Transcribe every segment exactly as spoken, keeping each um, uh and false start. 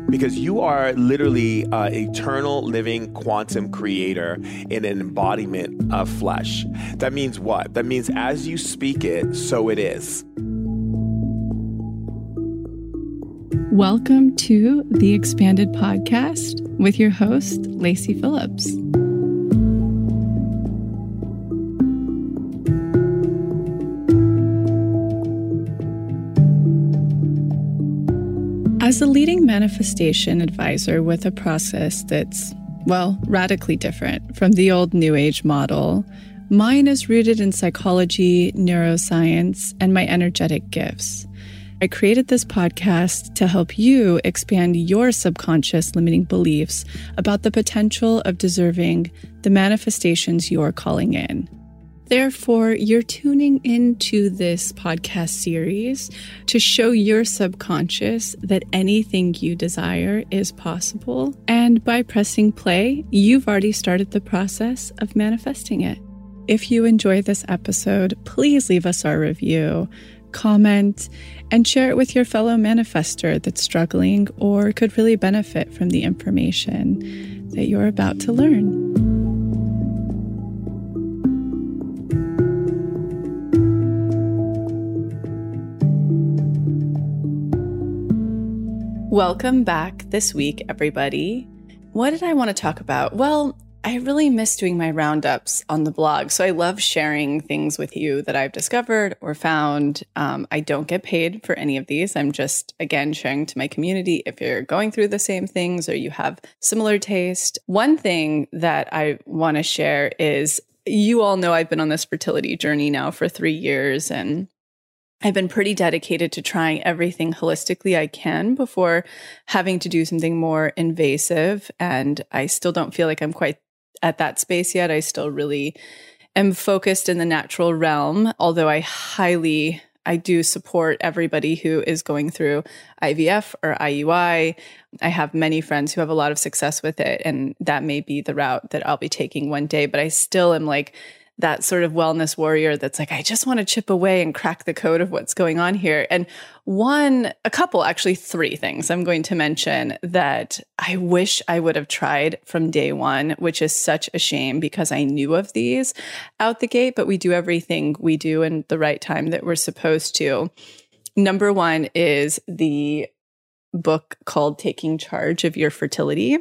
because you are literally an eternal living quantum creator in an embodiment of flesh. That means what? That means as you speak it, so it is. Welcome to the Expanded Podcast with your host, Lacey Phillips. As a leading manifestation advisor with a process that's, well, radically different from the old New Age model, mine is rooted in psychology, neuroscience, and my energetic gifts. I created this podcast to help you expand your subconscious limiting beliefs about the potential of deserving the manifestations you're calling in. Therefore, you're tuning into this podcast series to show your subconscious that anything you desire is possible. And by pressing play, you've already started the process of manifesting it. If you enjoy this episode, please leave us our review, comment, and share it with your fellow manifestor that's struggling or could really benefit from the information that you're about to learn. Welcome back this week, everybody. What did I want to talk about? Well, I really miss doing my roundups on the blog. So I love sharing things with you that I've discovered or found. Um, I don't get paid for any of these. I'm just, again, sharing to my community if you're going through the same things or you have similar taste. One thing that I want to share is you all know I've been on this fertility journey now for three years and I've been pretty dedicated to trying everything holistically I can before having to do something more invasive. And I still don't feel like I'm quite at that space yet. I still really am focused in the natural realm, although I highly, I do support everybody who is going through I V F or I U I. I have many friends who have a lot of success with it, and that may be the route that I'll be taking one day. But I still am like, that sort of wellness warrior that's like, I just want to chip away and crack the code of what's going on here. And one, a couple, actually three things I'm going to mention that I wish I would have tried from day one, which is such a shame because I knew of these out the gate, but we do everything we do in the right time that we're supposed to. Number one is the book called Taking Charge of Your Fertility.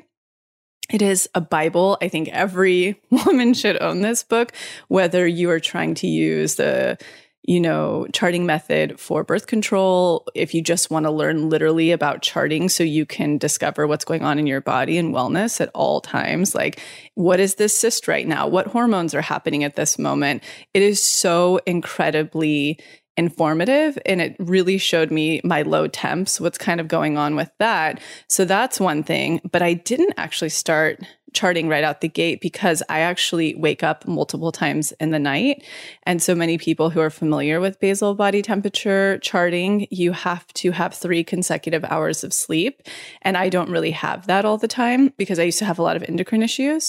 It is a Bible. I think every woman should own this book, whether you are trying to use the, you know, charting method for birth control, if you just want to learn literally about charting so you can discover what's going on in your body and wellness at all times. Like, what is this cyst right now? What hormones are happening at this moment? It is so incredibly informative, and it really showed me my low temps, what's kind of going on with that. So that's one thing. But I didn't actually start charting right out the gate because I actually wake up multiple times in the night. And so many people who are familiar with basal body temperature charting, you have to have three consecutive hours of sleep. And I don't really have that all the time because I used to have a lot of endocrine issues.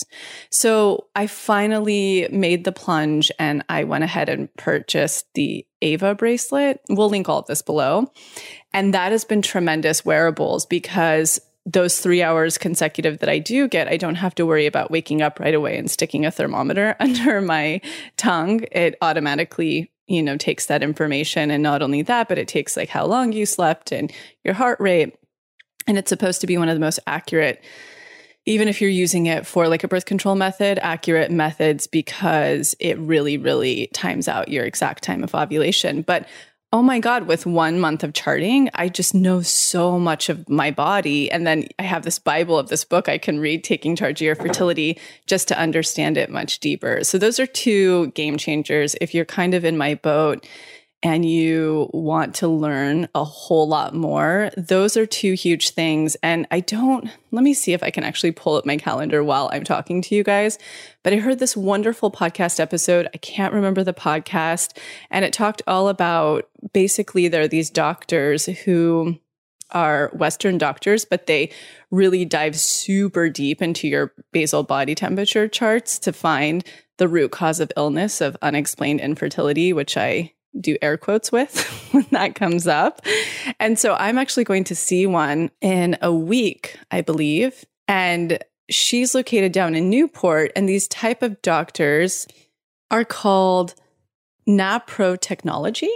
So I finally made the plunge and I went ahead and purchased the Ava bracelet. We'll link all of this below. And that has been tremendous wearables because those three hours consecutive that I do get, I don't have to worry about waking up right away and sticking a thermometer under my tongue. It automatically, you know, takes that information. And not only that, but it takes like how long you slept and your heart rate. And it's supposed to be one of the most accurate, even if you're using it for like a birth control method, accurate methods, because it really, really times out your exact time of ovulation. But oh my God, with one month of charting, I just know so much of my body. And then I have this Bible of this book I can read, Taking Charge of Your Fertility, just to understand it much deeper. So those are two game changers. If you're kind of in my boat and you want to learn a whole lot more, those are two huge things. And I don't, let me see if I can actually pull up my calendar while I'm talking to you guys. But I heard this wonderful podcast episode. I can't remember the podcast. And it talked all about, basically, there are these doctors who are Western doctors, but they really dive super deep into your basal body temperature charts to find the root cause of illness, of unexplained infertility, which I do air quotes with when that comes up. And so I'm actually going to see one in a week, I believe. And she's located down in Newport. And these type of doctors are called Naprotechnology.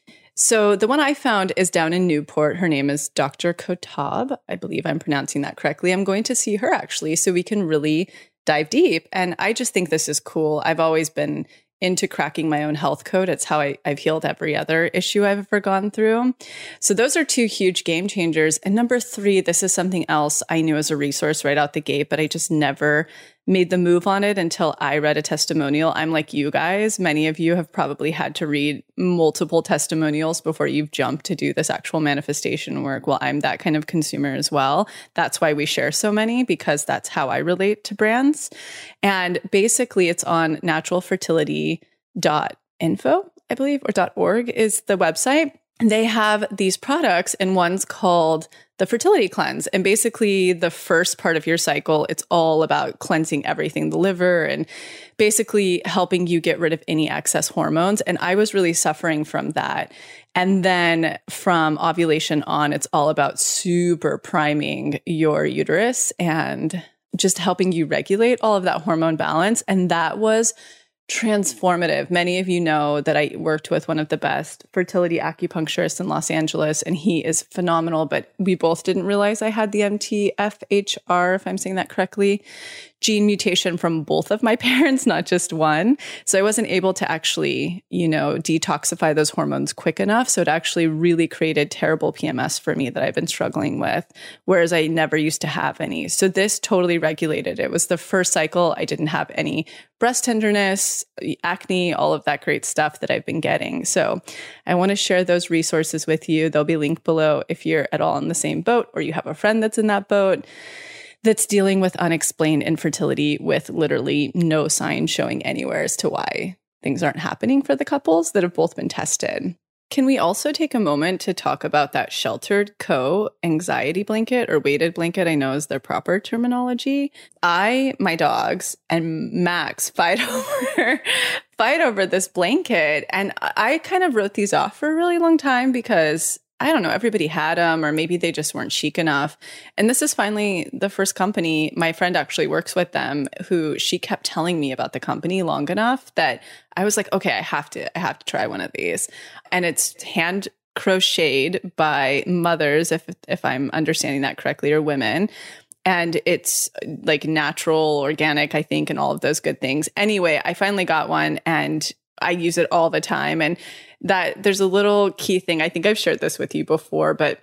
So the one I found is down in Newport. Her name is Doctor Kotab. I believe I'm pronouncing that correctly. I'm going to see her actually, so we can really dive deep. And I just think this is cool. I've always been into cracking my own health code. It's how I, I've healed every other issue I've ever gone through. So those are two huge game changers. And number three, this is something else I knew as a resource right out the gate, but I just never made the move on it until I read a testimonial. I'm like you guys. Many of you have probably had to read multiple testimonials before you've jumped to do this actual manifestation work. Well, I'm that kind of consumer as well. That's why we share so many, because that's how I relate to brands. And basically it's on natural fertility dot info, I believe, or .org is the website. And they have these products, and one's called the Fertility Cleanse. And basically the first part of your cycle, it's all about cleansing everything, the liver, and basically helping you get rid of any excess hormones. And I was really suffering from that. And then from ovulation on, it's all about super priming your uterus and just helping you regulate all of that hormone balance. And that was transformative. Many of you know that I worked with one of the best fertility acupuncturists in Los Angeles, and he is phenomenal, but we both didn't realize I had the M T F H R, if I'm saying that correctly, gene mutation from both of my parents, not just one. So I wasn't able to actually, you know, detoxify those hormones quick enough. So it actually really created terrible P M S for me that I've been struggling with, whereas I never used to have any. So this totally regulated. It was the first cycle. I didn't have any breast tenderness, acne, all of that great stuff that I've been getting. So I want to share those resources with you. They'll be linked below if you're at all in the same boat or you have a friend that's in that boat that's dealing with unexplained infertility with literally no sign showing anywhere as to why things aren't happening for the couples that have both been tested. Can we also take a moment to talk about that Sheltered Co anxiety blanket or weighted blanket? I know is their proper terminology. I, my dogs, and Max fight over fight over this blanket. And I kind of wrote these off for a really long time because I don't know, everybody had them, or maybe they just weren't chic enough. And this is finally the first company, my friend actually works with them, who she kept telling me about the company long enough that I was like, okay, I have to, I have to try one of these. And it's hand crocheted by mothers, if if I'm understanding that correctly, or women. And it's like natural, organic, I think, and all of those good things. Anyway, I finally got one and I use it all the time. And that there's a little key thing. I think I've shared this with you before, but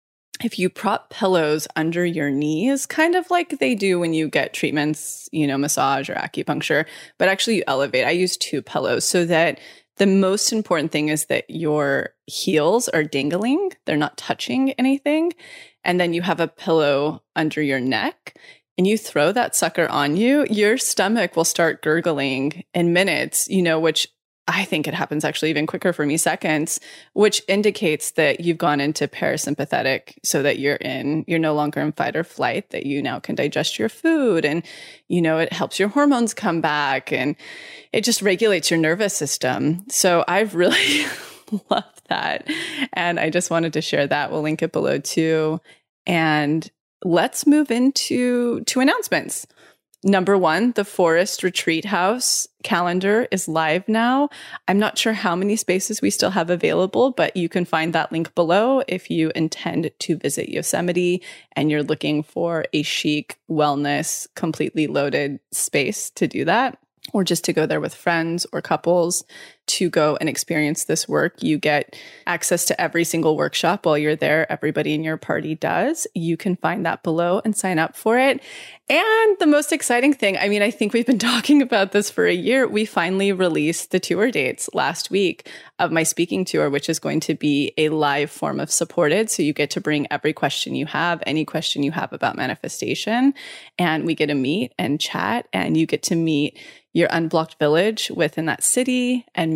if you prop pillows under your knees, kind of like they do when you get treatments, you know, massage or acupuncture, but actually you elevate. I use two pillows so that the most important thing is that your heels are dangling. They're not touching anything. And then you have a pillow under your neck and you throw that sucker on you, your stomach will start gurgling in minutes, you know, which I think it happens actually even quicker for me, seconds, which indicates that you've gone into parasympathetic so that you're in, you're no longer in fight or flight, that you now can digest your food. And, you know, it helps your hormones come back and it just regulates your nervous system. So I've really loved that. And I just wanted to share that. We'll link it below too. And let's move into two announcements. Number one, the Forest Retreat House calendar is live now. I'm not sure how many spaces we still have available, but you can find that link below if you intend to visit Yosemite and you're looking for a chic, wellness, completely loaded space to do that, or just to go there with friends or couples to go and experience this work. You get access to every single workshop while you're there. Everybody in your party does. You can find that below and sign up for it. And the most exciting thing, I mean, I think we've been talking about this for a year. We finally released the tour dates last week of my speaking tour, which is going to be a live form of supported. So you get to bring every question you have, any question you have about manifestation, and we get to meet and chat, and you get to meet your unblocked village within that city and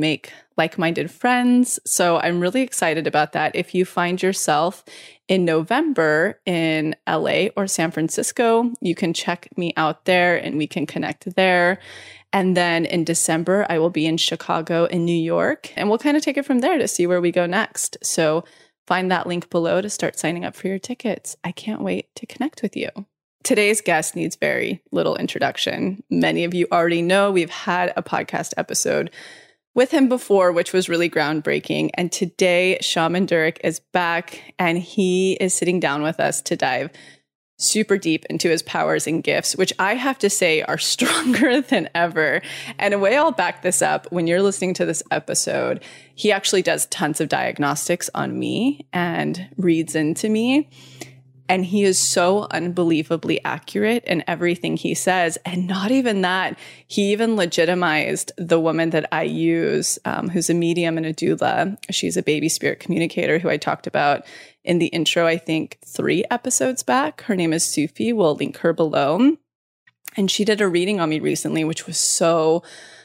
make like-minded friends. So I'm really excited about that. If you find yourself in November in L A or San Francisco, you can check me out there and we can connect there. And then in December, I will be in Chicago and New York, and we'll kind of take it from there to see where we go next. So find that link below to start signing up for your tickets. I can't wait to connect with you. Today's guest needs very little introduction. Many of you already know we've had a podcast episode with him before, which was really groundbreaking. And today, Shaman Durek is back, and he is sitting down with us to dive super deep into his powers and gifts, which I have to say are stronger than ever. And a way I'll back this up, when you're listening to this episode, he actually does tons of diagnostics on me and reads into me. And he is so unbelievably accurate in everything he says. And not even that, he even legitimized the woman that I use, um, who's a medium and a doula. She's a baby spirit communicator who I talked about in the intro, I think three episodes back. Her name is Sufi. We'll link her below. And she did a reading on me recently, which was so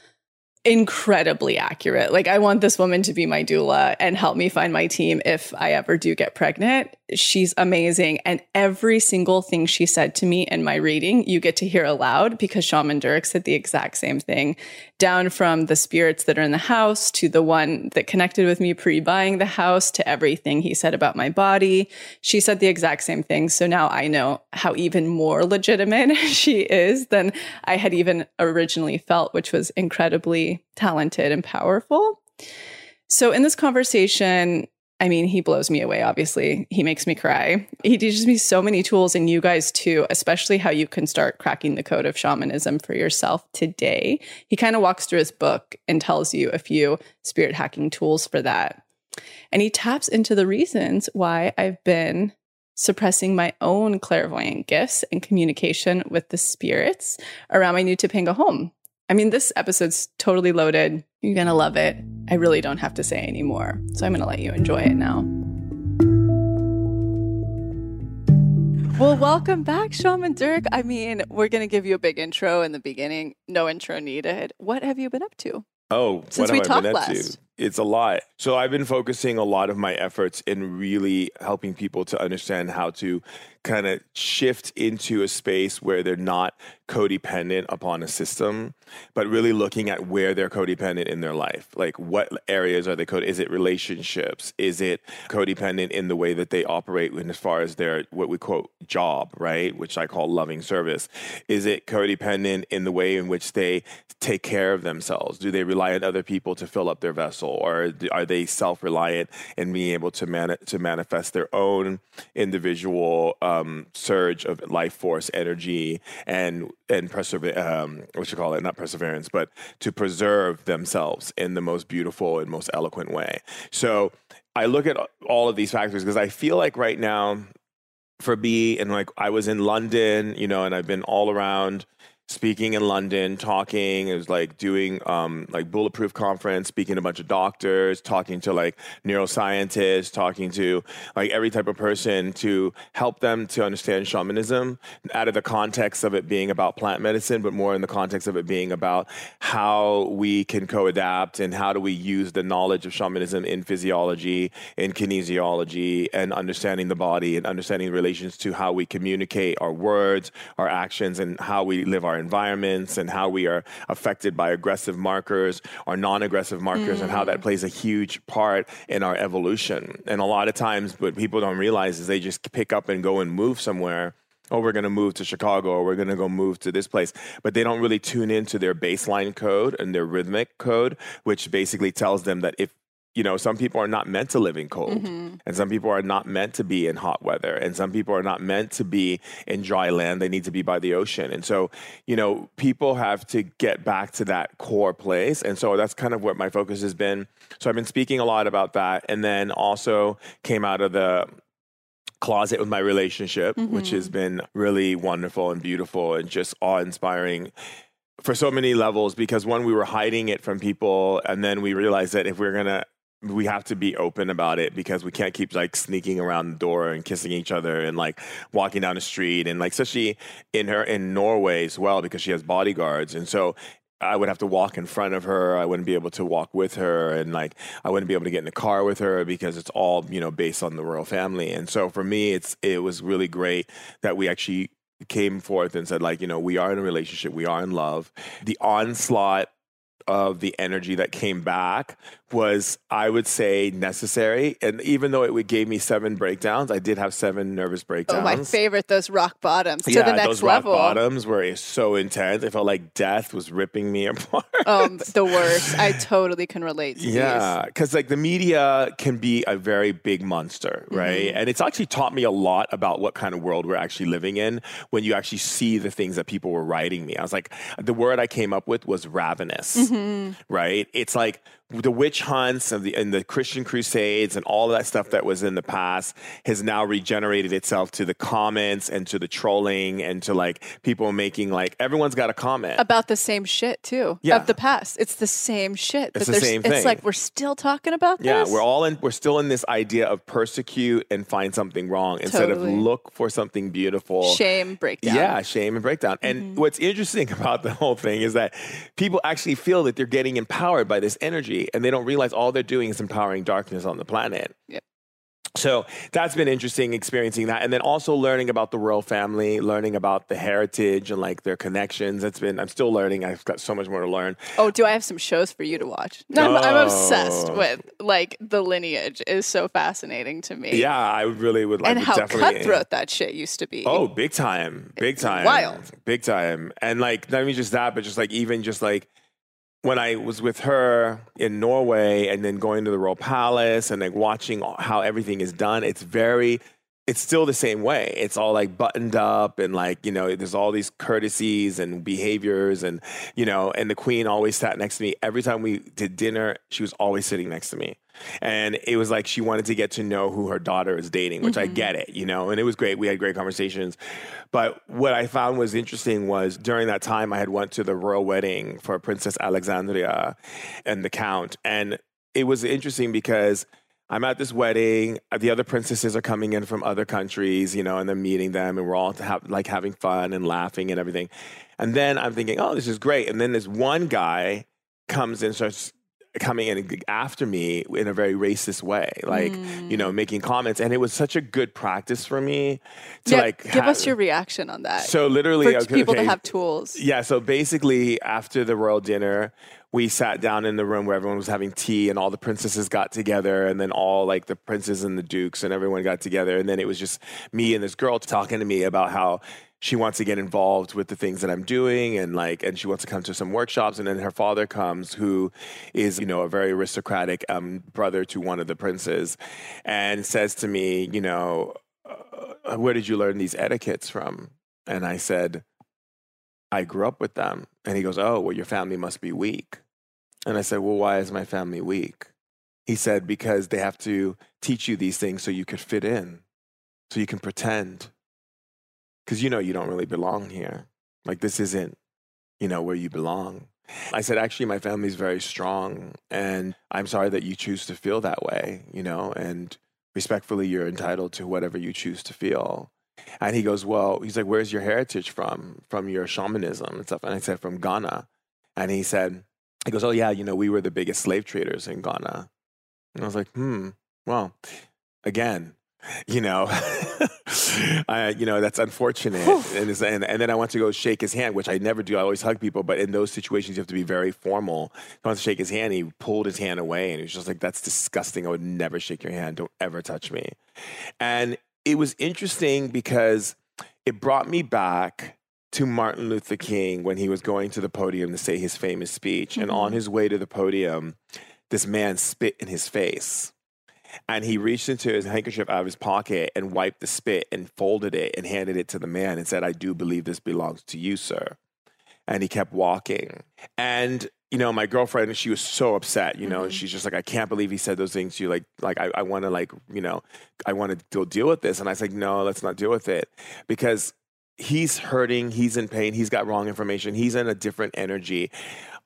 incredibly accurate. Like, I want this woman to be my doula and help me find my team if I ever do get pregnant. She's amazing. And every single thing she said to me in my reading, you get to hear aloud, because Shaman Durek said the exact same thing, down from the spirits that are in the house to the one that connected with me pre-buying the house to everything he said about my body. She said the exact same thing. So now I know how even more legitimate she is than I had even originally felt, which was incredibly talented and powerful. So in this conversation, I mean, he blows me away, obviously. He makes me cry. He teaches me so many tools, and you guys too, especially how you can start cracking the code of shamanism for yourself today. He kind of walks through his book and tells you a few spirit hacking tools for that. And he taps into the reasons why I've been suppressing my own clairvoyant gifts and communication with the spirits around my new Topanga home. I mean, this episode's totally loaded. You're going to love it. I really don't have to say anymore. So I'm going to let you enjoy it now. Well, welcome back, Shaman Durek. I mean, we're going to give you a big intro in the beginning. No intro needed. What have you been up to? Oh, Since what we have I talked been up last. to? It's a lot. So I've been focusing a lot of my efforts in really helping people to understand how to kind of shift into a space where they're not codependent upon a system, but really looking at where they're codependent in their life. Like, what areas are they codependent? Is it relationships? Is it codependent in the way that they operate in as far as their, what we quote, job, right? Which I call loving service. Is it codependent in the way in which they take care of themselves? Do they rely on other people to fill up their vessel? Or are they self-reliant and being able to mani- to manifest their own individual um, surge of life force energy and and persever- um, what you call it, not perseverance, but to preserve themselves in the most beautiful and most eloquent way. So I look at all of these factors because I feel like right now for me, and like I was in London, you know, and I've been all around speaking in London, talking. It was like doing um, like Bulletproof Conference, speaking to a bunch of doctors, talking to like neuroscientists, talking to like every type of person to help them to understand shamanism out of the context of it being about plant medicine, but more in the context of it being about how we can co-adapt and how do we use the knowledge of shamanism in physiology, in kinesiology, and understanding the body and understanding relations to how we communicate our words, our actions, and how we live our environments and how we are affected by aggressive markers or non-aggressive markers mm. and how that plays a huge part in our evolution. And a lot of times what people don't realize is they just pick up and go and move somewhere. Oh, we're going to move to Chicago, or we're going to go move to this place. But they don't really tune into their baseline code and their rhythmic code, which basically tells them that if you know, some people are not meant to live in cold, mm-hmm. and some people are not meant to be in hot weather, and some people are not meant to be in dry land. They need to be by the ocean. And so, you know, people have to get back to that core place. And so that's kind of what my focus has been. So I've been speaking a lot about that, and then also came out of the closet with my relationship, mm-hmm. which has been really wonderful and beautiful and just awe-inspiring for so many levels, because one, we were hiding it from people, and then we realized that if we're going to we have to be open about it, because we can't keep like sneaking around the door and kissing each other and like walking down the street, and like especially in her in Norway as well, because she has bodyguards. And so I would have to walk in front of her. I wouldn't be able to walk with her. And like, I wouldn't be able to get in the car with her because it's all, you know, based on the royal family. And so for me, it's, it was really great that we actually came forth and said, like, you know, we are in a relationship. We are in love. The onslaught of the energy that came back was, I would say, necessary. And even though it gave me seven breakdowns, I did have seven nervous breakdowns. Oh, my favorite, those rock bottoms to yeah, the next those level. rock bottoms were so intense. I felt like death was ripping me apart. Um, the worst. I totally can relate to Yeah, because like the media can be a very big monster, right? Mm-hmm. And it's actually taught me a lot about what kind of world we're actually living in when you actually see the things that people were writing me. I was like, the word I came up with was ravenous, mm-hmm. right? It's like the witch hunts and the, and the Christian crusades and all of that stuff that was in the past has now regenerated itself to the comments and to the trolling and to like people making like, everyone's got a comment. About the same shit too, Yeah. of the past. It's the same shit. It's but the there's- same It's thing. like we're still talking about Yeah, this? we're all in. We're still in this idea of persecute and find something wrong instead Totally. of look for something beautiful. Shame, breakdown. Yeah, shame and breakdown. And Mm-hmm. what's interesting about the whole thing is that people actually feel that they're getting empowered by this energy, and they don't realize all they're doing is empowering darkness on the planet. Yep. So that's been interesting experiencing that. And then also learning about the royal family, learning about the heritage and like their connections. It's been, I'm still learning. I've got so much more to learn. Oh, do I have some shows for you to watch? No, I'm, I'm obsessed Oh. with like the lineage is so fascinating to me. Yeah, I really would like And would how definitely. cutthroat that shit used to be. Oh, big time. Big time. wild. Big time. And like, not even just that, but just like, even just like, when I was with her in Norway and then going to the Royal Palace and like watching how everything is done, it's very, it's still the same way. It's all like buttoned up and like, you know, there's all these courtesies and behaviors and, you know, and the Queen always sat next to me. Every time we did dinner, she was always sitting next to me. And it was like she wanted to get to know who her daughter is dating, which Mm-hmm. I get it, you know, and it was great. We had great conversations. But what I found was interesting was during that time I had went to the royal wedding for Princess Alexandria and the Count. And it was interesting because I'm at this wedding. The other princesses are coming in from other countries, you know, and they're meeting them, and we're all have, like having fun and laughing and everything. And then I'm thinking, oh, this is great. And then this one guy comes in, starts coming in after me in a very racist way, like, you know, making comments. And it was such a good practice for me to Yeah, like give ha- us your reaction on that. So literally, for okay, people okay. to have tools. Yeah, so basically, after the royal dinner, we sat down in the room where everyone was having tea and all the princesses got together, and then all like the princes and the dukes and everyone got together. And then it was just me and this girl talking to me about how she wants to get involved with the things that I'm doing, and like, and she wants to come to some workshops. And then her father comes, who is, you know, a very aristocratic um, brother to one of the princes, and says to me, you know, uh, where did you learn these etiquettes from? And I said, I grew up with them. And he goes, oh, well, your family must be weak. And I said, well, why is my family weak? He said, because they have to teach you these things so you could fit in, so you can pretend. Because you know you don't really belong here. Like, this isn't, you know, where you belong. I said, actually, my family's very strong. And I'm sorry that you choose to feel that way, you know, and respectfully, you're entitled to whatever you choose to feel. And he goes, well, he's like, where's your heritage from, from your shamanism and stuff? And I said, from Ghana. And he said, he goes, oh, yeah, you know, we were the biggest slave traders in Ghana. And I was like, hmm, well, again, you know, I, you know, that's unfortunate. and, it's, and and then I went to go shake his hand, which I never do. I always hug people. But in those situations, you have to be very formal. I went to shake his hand. He pulled his hand away. And he was just like, that's disgusting. I would never shake your hand. Don't ever touch me. And it was interesting because it brought me back to Martin Luther King when he was going to the podium to say his famous speech. Mm-hmm. And on his way to the podium, this man spit in his face. And he reached into his handkerchief out of his pocket and wiped the spit and folded it and handed it to the man and said, I do believe this belongs to you, sir. And he kept walking. And, you know, my girlfriend, she was so upset, you know, mm-hmm. and she's just like, I can't believe he said those things to you. Like, like I, I want to like, you know, I want to go deal with this. And I was like, no, let's not deal with it, because he's hurting. He's in pain. He's got wrong information. He's in a different energy.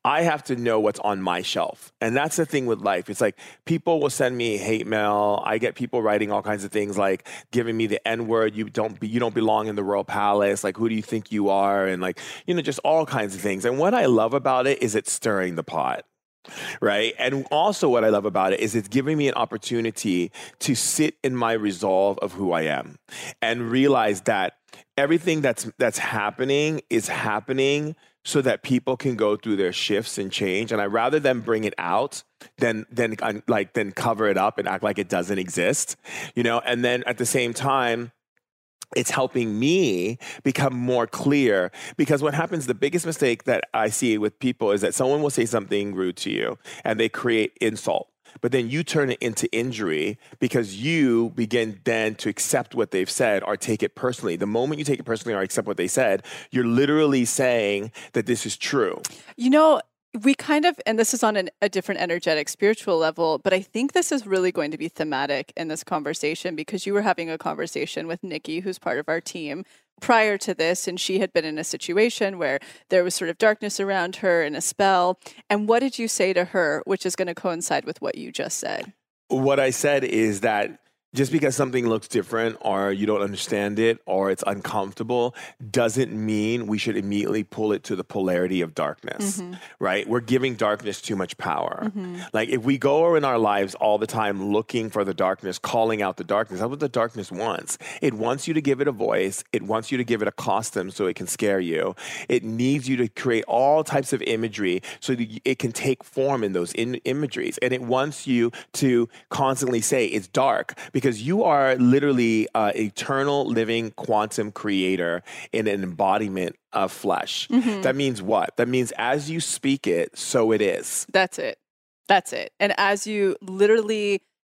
I have to know what's on my shelf. And that's the thing with life. It's like people will send me hate mail. I get people writing all kinds of things like giving me the N word. You don't be, you don't belong in the royal palace. Like, who do you think you are? And like, you know, just all kinds of things. And what I love about it is it's stirring the pot. Right. And also what I love about it is it's giving me an opportunity to sit in my resolve of who I am and realize that everything that's that's happening is happening so that people can go through their shifts and change. And I rather than bring it out than than like then cover it up and act like it doesn't exist, you know, and then at the same time, it's helping me become more clear, because what happens, the biggest mistake that I see with people is that someone will say something rude to you and they create insult, but then you turn it into injury because you begin then to accept what they've said or take it personally. The moment you take it personally or accept what they said, you're literally saying that this is true. You know, we kind of, and this is on an, a different energetic spiritual level, but I think this is really going to be thematic in this conversation, because you were having a conversation with Nikki, who's part of our team, prior to this, and she had been in a situation where there was sort of darkness around her and a spell. And what did you say to her, which is going to coincide with what you just said? What I said is that just because something looks different or you don't understand it or it's uncomfortable doesn't mean we should immediately pull it to the polarity of darkness, mm-hmm. right? We're giving darkness too much power. Mm-hmm. Like if we go in our lives all the time looking for the darkness, calling out the darkness, that's what the darkness wants. It wants you to give it a voice. It wants you to give it a costume so it can scare you. It needs you to create all types of imagery so that it can take form in those in- imageries. And it wants you to constantly say it's dark, because Because you are literally an uh, eternal living quantum creator in an embodiment of flesh. Mm-hmm. That means what? That means as you speak it, so it is. That's it. That's it. And as you literally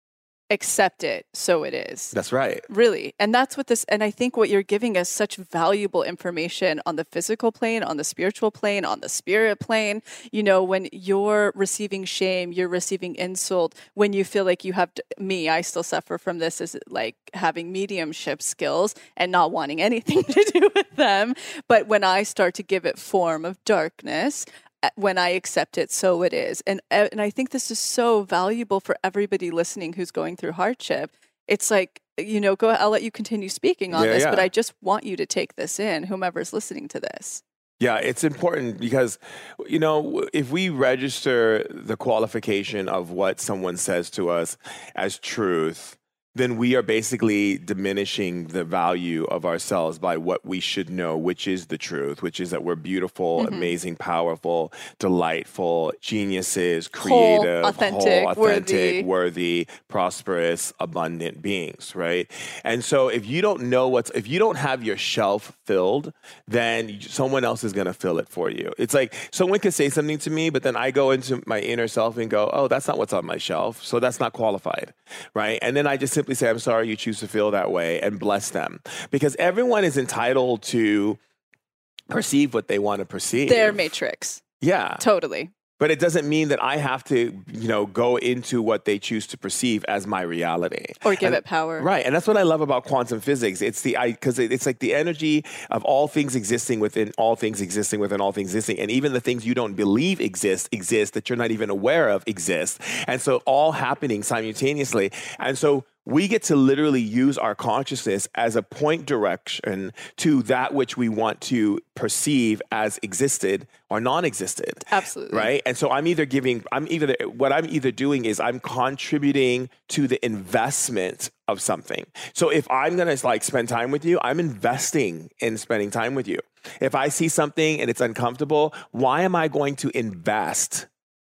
accept it, so it is. That's right. Really. And that's what this, and I think what you're giving us such valuable information on the physical plane, on the spiritual plane, on the spirit plane. You know, when you're receiving shame, you're receiving insult, when you feel like you have to, me, I still suffer from this, is like having mediumship skills and not wanting anything to do with them. But when I start to give it form of darkness, when I accept it, so it is. And and I think this is so valuable for everybody listening who's going through hardship. It's like, you know, go, I'll let you continue speaking on yeah, this, yeah. but I just want you to take this in, whomever's listening to this. Yeah, it's important because, you know, if we register the qualification of what someone says to us as truth, then we are basically diminishing the value of ourselves by what we should know, which is the truth, which is that we're beautiful, mm-hmm. amazing, powerful, delightful, geniuses, creative, whole, authentic, whole, authentic worthy. worthy, prosperous, abundant beings, right? And so if you don't know what's, if you don't have your shelf filled, then someone else is going to fill it for you. It's like someone could say something to me, but then I go into my inner self and go, oh, that's not what's on my shelf. So that's not qualified, right? And then I just simply say, I'm sorry you choose to feel that way, and bless them, because everyone is entitled to perceive what they want to perceive. Their matrix. Yeah. Totally. But it doesn't mean that I have to, you know, go into what they choose to perceive as my reality. Or give and, it power. Right. And that's what I love about quantum physics. It's the, I, because it's like the energy of all things existing within all things existing within all things existing. And even the things you don't believe exist, exist, that you're not even aware of exist. And so all happening simultaneously. And so we get to literally use our consciousness as a point direction to that which we want to perceive as existed or non-existed. Absolutely. Right? And so I'm either giving, I'm either, what I'm either doing is I'm contributing to the investment of something. So if I'm going to like spend time with you, I'm investing in spending time with you. If I see something and it's uncomfortable, why am I going to invest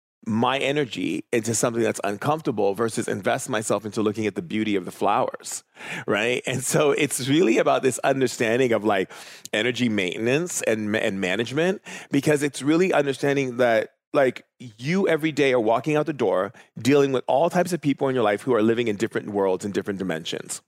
my energy into something that's uncomfortable versus invest myself into looking at the beauty of the flowers, right? And so it's really about this understanding of like energy maintenance and, and management, because it's really understanding that like you every day are walking out the door, dealing with all types of people in your life who are living in different worlds and different dimensions.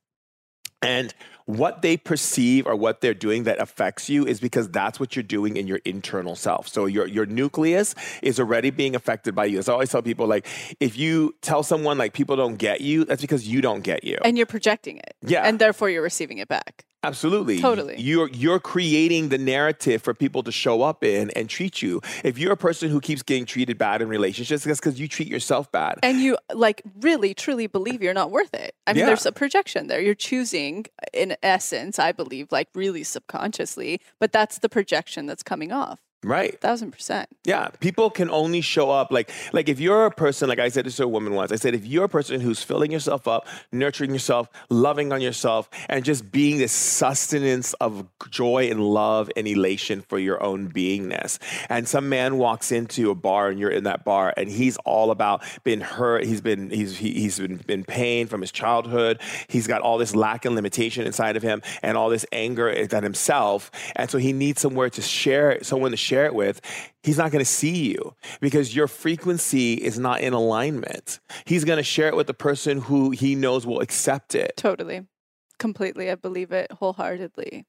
And what they perceive or what they're doing that affects you is because that's what you're doing in your internal self. So your your nucleus is already being affected by you. As I always tell people, like, if you tell someone like people don't get you, that's because you don't get you. And you're projecting it. Yeah. And therefore you're receiving it back. Absolutely. Totally. You're you're creating the narrative for people to show up in and treat you. If you're a person who keeps getting treated bad in relationships, that's because you treat yourself bad. And you like really truly believe you're not worth it. I mean, Yeah. there's a projection there. You're choosing, in essence, I believe, like really subconsciously, but that's the projection that's coming off. Right. Thousand percent. Yeah, people can only show up like like if you're a person, like I said this to a woman once, I said if you're a person who's filling yourself up, nurturing yourself, loving on yourself, and just being this sustenance of joy and love and elation for your own beingness, and some man walks into a bar and you're in that bar and he's all about been hurt, he's been he's he, he's been in pain from his childhood, he's got all this lack and limitation inside of him and all this anger at himself, and so he needs somewhere to share, someone to share share it with, he's not going to see you because your frequency is not in alignment. He's going to share it with the person who he knows will accept it. Totally. Completely. I believe it wholeheartedly.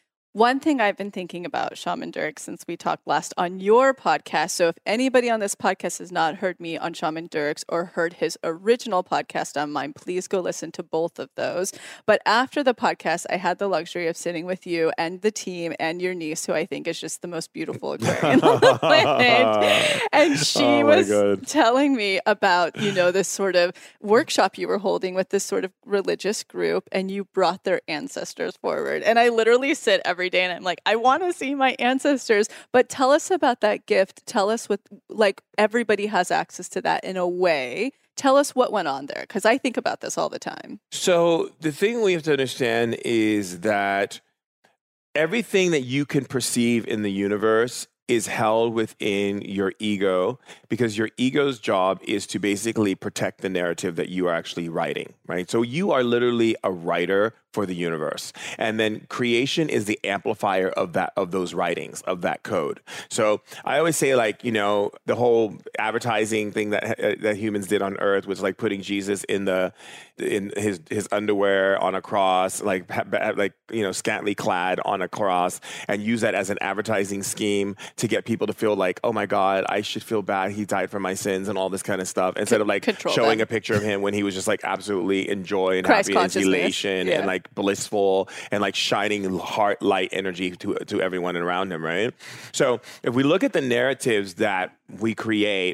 One thing I've been thinking about, Shaman Durek, since we talked last on your podcast. So if anybody on this podcast has not heard me on Shaman Durek's or heard his original podcast on mine, please go listen to both of those. But after the podcast, I had the luxury of sitting with you and the team and your niece, who I think is just the most beautiful Aquarian on the planet. And she Oh my was God. telling me about, you know, this sort of workshop you were holding with this sort of religious group, and you brought their ancestors forward. And I literally sit every day and I'm like, I want to see my ancestors. But tell us about that gift. Tell us what, like, everybody has access to that in a way. Tell us what went on there, because I think about this all the time. So the thing we have to understand is that everything that you can perceive in the universe is held within your ego, because your ego's job is to basically protect the narrative that you are actually writing, right? So you are literally a writer for the universe. And then creation is the amplifier of that, of those writings, of that code. So I always say, like, you know, the whole advertising thing that uh, that humans did on Earth was like putting Jesus in the in his his underwear on a cross, like ha- like you know, scantily clad on a cross, and use that as an advertising scheme to get people to feel like, oh my God, I should feel bad. He died for my sins and all this kind of stuff, instead of like Control showing them. a picture of him when he was just like absolutely in joy and Christ happy and consciousness. elation Yeah. and like blissful and like shining heart light energy to to everyone around him, right? So if we look at the narratives that we create,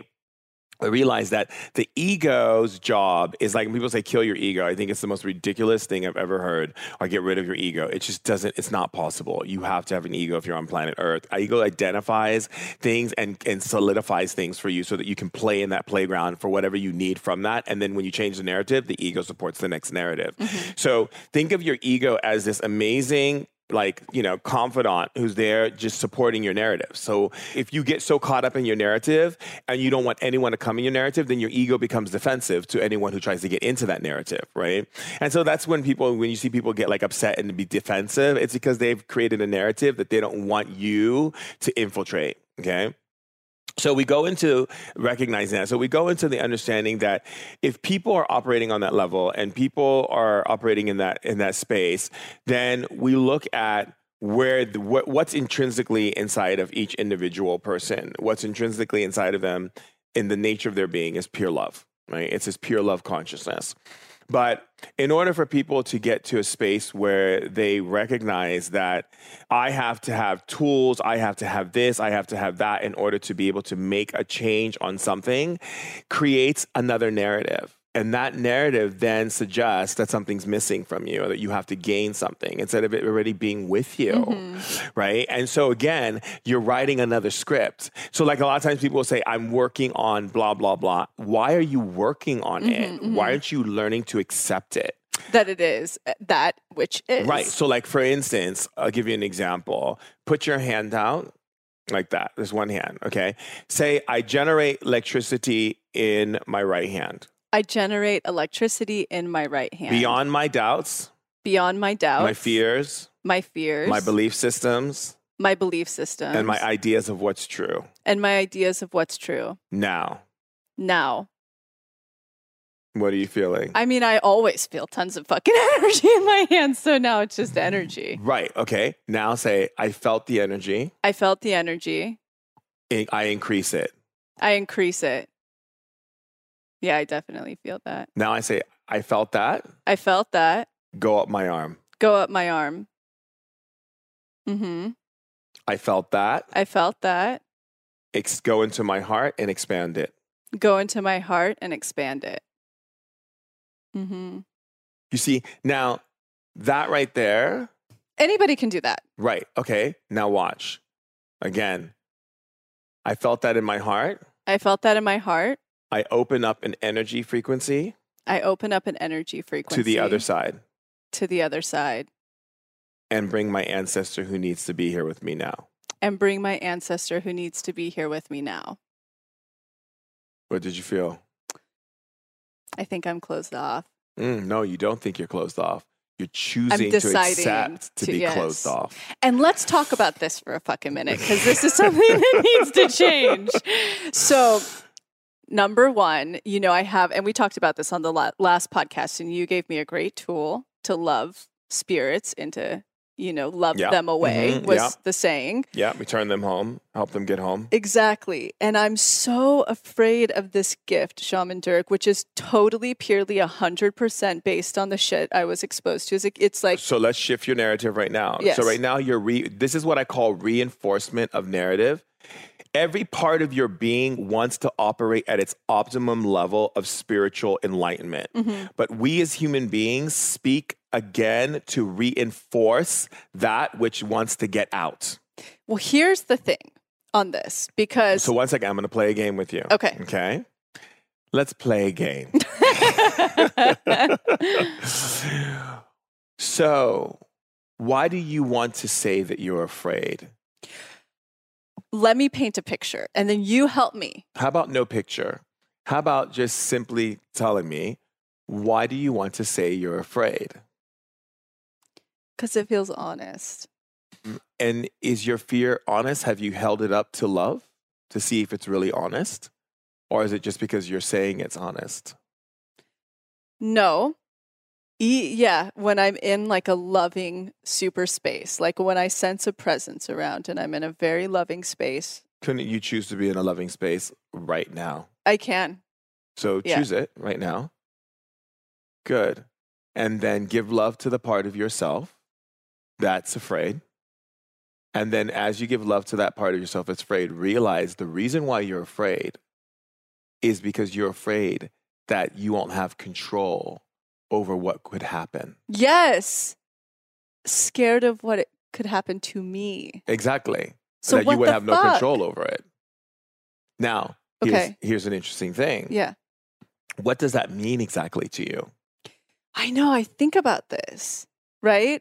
I realize that the ego's job is like, when people say kill your ego, I think it's the most ridiculous thing I've ever heard, or get rid of your ego. It just doesn't, it's not possible. You have to have an ego if you're on planet Earth. Ego identifies things and, and solidifies things for you so that you can play in that playground for whatever you need from that. And then when you change the narrative, the ego supports the next narrative. Mm-hmm. So think of your ego as this amazing, like, you know, confidant who's there just supporting your narrative. So if you get so caught up in your narrative and you don't want anyone to come in your narrative, then your ego becomes defensive to anyone who tries to get into that narrative, right? And so that's when people, when you see people get like upset and be defensive, it's because they've created a narrative that they don't want you to infiltrate, okay? So we go into recognizing that. So we go into the understanding that if people are operating on that level and people are operating in that in that space, then we look at where the, what, what's intrinsically inside of each individual person. What's intrinsically inside of them in the nature of their being is pure love, right? It's this pure love consciousness. But in order for people to get to a space where they recognize that I have to have tools, I have to have this, I have to have that in order to be able to make a change on something, creates another narrative. And that narrative then suggests that something's missing from you, or that you have to gain something instead of it already being with you, mm-hmm. right? And so again, you're writing another script. So like a lot of times people will say, I'm working on blah, blah, blah. Why are you working on mm-hmm, it? Mm-hmm. Why aren't you learning to accept it? That it is that which is. Right. So like, for instance, I'll give you an example. Put your hand out like that. There's one hand, okay? Say, I generate electricity in my right hand. I generate electricity in my right hand. Beyond my doubts. Beyond my doubts. My fears. My fears. My belief systems. My belief systems. And my ideas of what's true. And my ideas of what's true. Now. Now. What are you feeling? I mean, I always feel tons of fucking energy in my hands, so now it's just energy. Right. Okay. Now say, I felt the energy. I felt the energy. I increase it. I increase it. Yeah, I definitely feel that. Now I say, I felt that. I felt that. Go up my arm. Go up my arm. Mm-hmm. I felt that. I felt that. Ex- go into my heart and expand it. Go into my heart and expand it. Mm-hmm. You see, now that right there. Anybody can do that. Right. Okay. Now watch. Again, I felt that in my heart. I felt that in my heart. I open up an energy frequency. I open up an energy frequency. To the other side. To the other side. And bring my ancestor who needs to be here with me now. And bring my ancestor who needs to be here with me now. What did you feel? I think I'm closed off. Mm, no, you don't think you're closed off. You're choosing I'm to accept to, to be yes. closed off. And let's talk about this for a fucking minute, because this is something that needs to change. So, number one, you know, I have, and we talked about this on the la- last podcast, and you gave me a great tool to love spirits into, you know, love yeah. them away, mm-hmm. was yeah. the saying. Yeah, return them home, help them get home. Exactly. And I'm so afraid of this gift, Shaman Durek, which is totally, purely one hundred percent based on the shit I was exposed to. It's like... So let's shift your narrative right now. Yes. So right now, you're re- this is what I call reinforcement of narrative. Every part of your being wants to operate at its optimum level of spiritual enlightenment. Mm-hmm. But we as human beings speak again to reinforce that which wants to get out. Well, here's the thing on this, because... So one second, I'm going to play a game with you. Okay. Okay? Let's play a game. So, why do you want to say that you're afraid? Let me paint a picture, and then you help me. How about no picture? How about just simply telling me, why do you want to say you're afraid? Because it feels honest. And is your fear honest? Have you held it up to love to see if it's really honest? Or is it just because you're saying it's honest? No. E- yeah, when I'm in like a loving super space, like when I sense a presence around and I'm in a very loving space. Couldn't you choose to be in a loving space right now? I can. So Yeah. choose it right now. Good. And then give love to the part of yourself that's afraid. And then as you give love to that part of yourself that's afraid, realize the reason why you're afraid is because you're afraid that you won't have control over what could happen. Yes. Scared of what it could happen to me. Exactly. So that what you would the have fuck? no control over it. Now, here's, Okay. here's an interesting thing. Yeah. What does that mean exactly to you? I know. I think about this, right?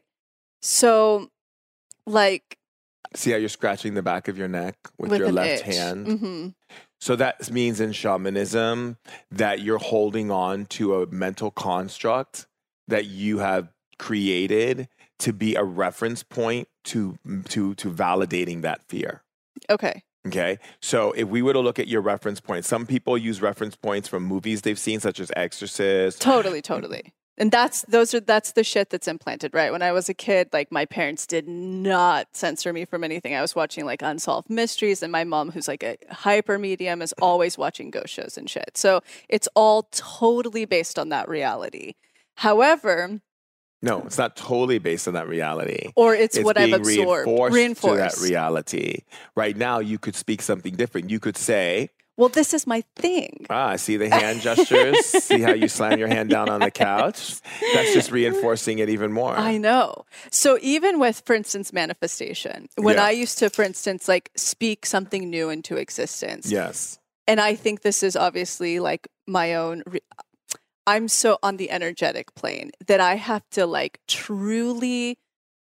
So, like, See how you're scratching the back of your neck with, with your an left itch. hand? Mm-hmm. So that means in shamanism that you're holding on to a mental construct that you have created to be a reference point to to to validating that fear. Okay. Okay. So if we were to look at your reference points, some people use reference points from movies they've seen, such as Exorcist. Totally, totally. And that's those are that's the shit that's implanted, right? When I was a kid, like my parents did not censor me from anything. I was watching like Unsolved Mysteries, and my mom, who's like a hyper medium, is always watching ghost shows and shit. So it's all totally based on that reality. However, No, it's not totally based on that reality. or it's, It's what I've being absorbed. reinforced, Reinforced. to that reality. Right now, you could speak something different. You could say, Well, this is my thing. ah, see the hand gestures? See how you slam your hand down on the couch? That's just reinforcing it even more. I know. So even with, for instance, manifestation, when Yeah. I used to, for instance, like speak something new into existence. Yes. And I think this is obviously like my own, re- I'm so on the energetic plane that I have to like truly,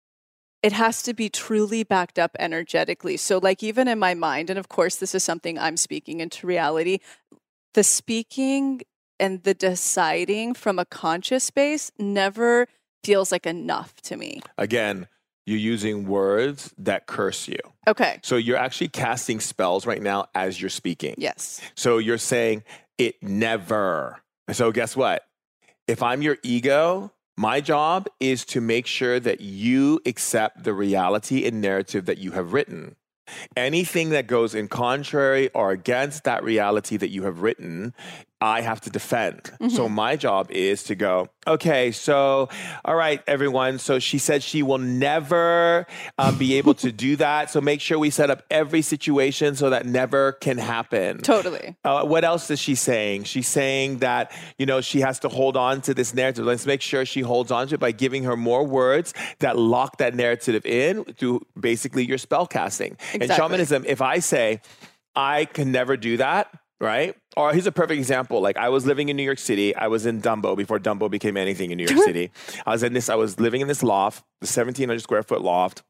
it has to be truly backed up energetically. So like even in my mind, and of course this is something I'm speaking into reality, the speaking and the deciding from a conscious space never feels like enough to me. Again, you're using words that curse you. Okay. So you're actually casting spells right now as you're speaking. Yes. So you're saying it never. So guess what? If I'm your ego, my job is to make sure that you accept the reality and narrative that you have written. Anything that goes in contrary or against that reality that you have written, I have to defend. Mm-hmm. So my job is to go, okay, so, all right, everyone. So she said she will never um, be able to do that. So make sure we set up every situation so that never can happen. Totally. Uh, what else is she saying? She's saying that, you know, she has to hold on to this narrative. Let's make sure she holds on to it by giving her more words that lock that narrative in through basically your spell casting. Exactly. In shamanism, if I say, I can never do that, right? Or here's a perfect example. Like I was living in New York City. I was in Dumbo before Dumbo became anything in New York City. I was in this, I was living in this loft, the seventeen hundred square foot loft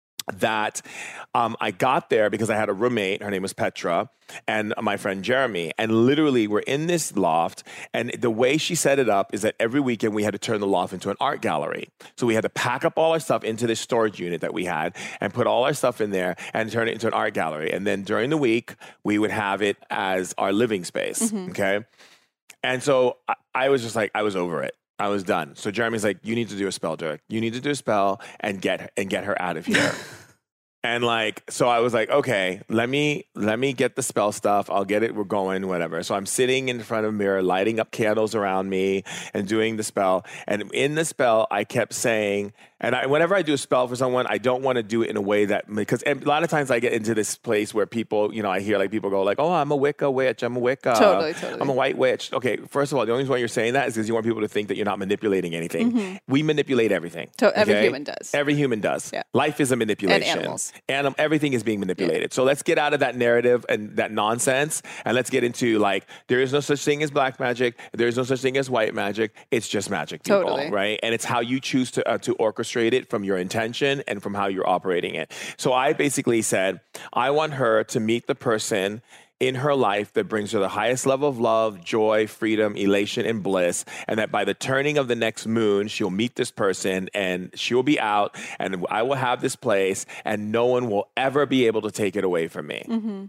that um, I got there because I had a roommate. Her name was Petra and my friend Jeremy. And literally we're in this loft. And the way she set it up is that every weekend we had to turn the loft into an art gallery. So we had to pack up all our stuff into this storage unit that we had and put all our stuff in there and turn it into an art gallery. And then during the week, we would have it as our living space. Mm-hmm. Okay. And so I, I was just like, I was over it. I was done. So Jeremy's like, you need to do a spell, Derek. You need to do a spell and get and get her out of here. And like, so I was like, okay, let me let me get the spell stuff. I'll get it. We're going, whatever. So I'm sitting in front of a mirror, lighting up candles around me and doing the spell. And in the spell, I kept saying, and I, whenever I do a spell for someone, I don't want to do it in a way that, because a lot of times I get into this place where people, you know, I hear like people go like, oh, I'm a Wicca witch. I'm a Wicca. Totally, totally. I'm a white witch. Okay, first of all, the only reason why you're saying that is because you want people to think that you're not manipulating anything. Mm-hmm. We manipulate everything. So every okay? human does. Every human does. Yeah. Life is a manipulation. And animals. And everything is being manipulated. Yeah. So let's get out of that narrative and that nonsense, and let's get into like, there is no such thing as black magic. There is no such thing as white magic. It's just magic, people, totally. Right? And it's how you choose to uh, to orchestrate it from your intention and from how you're operating it. So I basically said, I want her to meet the person in her life that brings her the highest level of love, joy, freedom, elation, and bliss. And that by the turning of the next moon, she'll meet this person and she'll be out and I will have this place and no one will ever be able to take it away from me. Mm-hmm.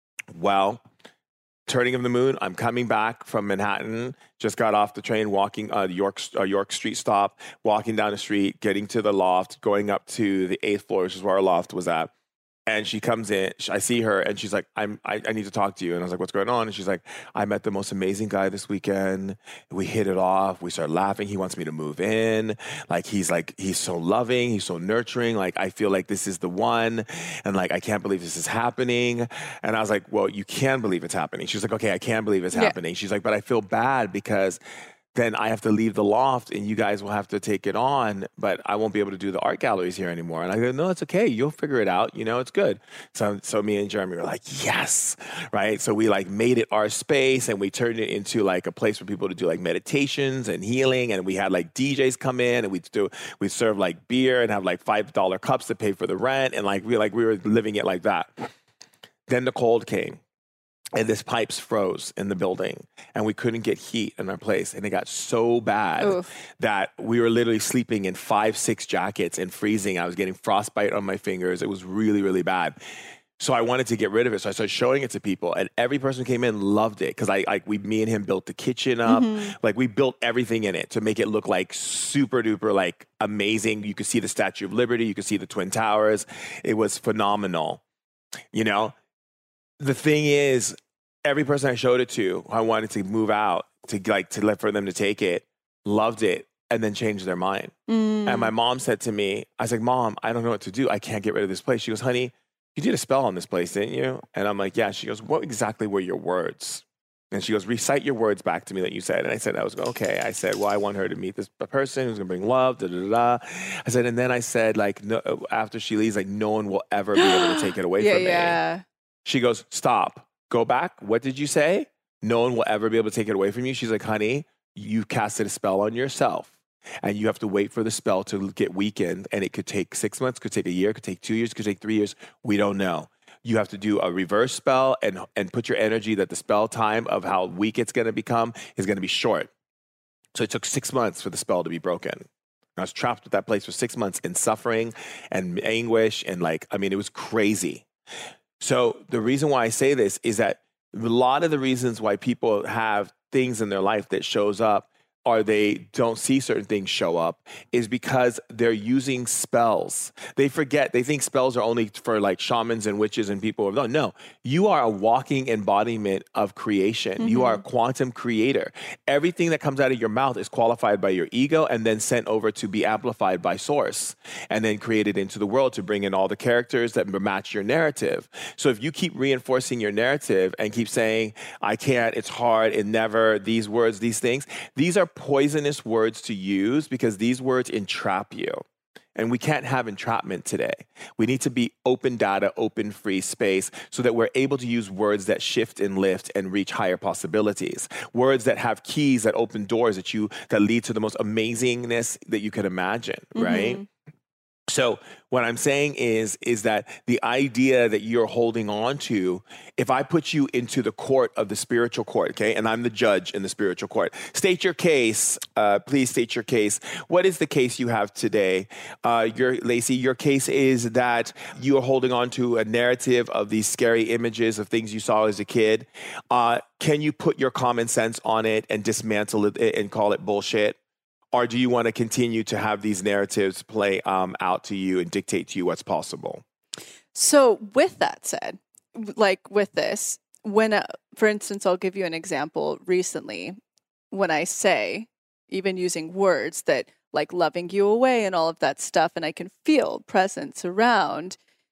Well, turning of the moon, I'm coming back from Manhattan, just got off the train, walking uh, York, uh, York Street stop, walking down the street, getting to the loft, going up to the eighth floor, which is where our loft was at. And she comes in, I see her, and she's like, I'm, I, I need to talk to you. And I was like, what's going on? And she's like, I met the most amazing guy this weekend. We hit it off. We started laughing. He wants me to move in. Like, he's like, he's so loving. He's so nurturing. Like, I feel like this is the one. And like, I can't believe this is happening. And I was like, well, you can believe it's happening. She's like, okay, I can believe it's yeah. happening. She's like, but I feel bad because then I have to leave the loft and you guys will have to take it on, but I won't be able to do the art galleries here anymore. And I go, no, it's okay. You'll figure it out. You know, it's good. So, so me and Jeremy were like, yes. Right. So we like made it our space and we turned it into like a place for people to do like meditations and healing. And we had like D Js come in and we'd do, we'd serve like beer and have like five dollar cups to pay for the rent. And like, we like, we were living it like that. Then the cold came. And this pipes froze in the building and we couldn't get heat in our place. And it got so bad Oof. that we were literally sleeping in five, six jackets and freezing. I was getting frostbite on my fingers. It was really, really bad. So I wanted to get rid of it. So I started showing it to people and every person who came in loved it. Cause I like we, me and him built the kitchen up. Mm-hmm. Like we built everything in it to make it look like super duper, like amazing. You could see the Statue of Liberty. You could see the Twin Towers. It was phenomenal. You know? The thing is, every person I showed it to, I wanted to move out to like to let for them to take it, loved it, and then changed their mind. Mm. And my mom said to me, I was like, Mom, I don't know what to do. I can't get rid of this place. She goes, honey, you did a spell on this place, didn't you? And I'm like, yeah. She goes, what exactly were your words? And she goes, recite your words back to me that you said. And I said, I was okay. I said, well, I want her to meet this person who's going to bring love, da, da, da, da. I said, and then I said, like, no, after she leaves, like, no one will ever be able to take it away yeah, from me. Yeah. She goes, stop. Go back. What did you say? No one will ever be able to take it away from you. She's like, honey, you casted a spell on yourself and you have to wait for the spell to get weakened. And it could take six months, could take a year, could take two years, could take three years. We don't know. You have to do a reverse spell and, and put your energy that the spell time of how weak it's going to become is going to be short. So it took six months for the spell to be broken. I was trapped with that place for six months in suffering and anguish. And like, I mean, it was crazy. So the reason why I say this is that a lot of the reasons why people have things in their life that shows up or they don't see certain things show up is because they're using spells. They forget, they think spells are only for like shamans and witches and people. No, no, you are a walking embodiment of creation. Mm-hmm. You are a quantum creator. Everything that comes out of your mouth is qualified by your ego and then sent over to be amplified by source and then created into the world to bring in all the characters that match your narrative. So if you keep reinforcing your narrative and keep saying, I can't, it's hard, it never, these words, these things, these are poisonous words to use because these words entrap you. And we can't have entrapment today. We need to be open data, open free space so that we're able to use words that shift and lift and reach higher possibilities. Words that have keys that open doors that you that lead to the most amazingness that you could imagine, mm-hmm. right? So what I'm saying is, is that the idea that you're holding on to, if I put you into the court of the spiritual court, okay, and I'm the judge in the spiritual court, state your case, uh, please state your case. What is the case you have today? Uh, your, Lacey, your case is that you are holding on to a narrative of these scary images of things you saw as a kid. Uh, can you put your common sense on it and dismantle it and call it bullshit? Or do you want to continue to have these narratives play um, out to you and dictate to you what's possible? So with that said, like with this, when, uh, for instance, I'll give you an example recently, when I say, even using words that like loving you away and all of that stuff, and I can feel presence around,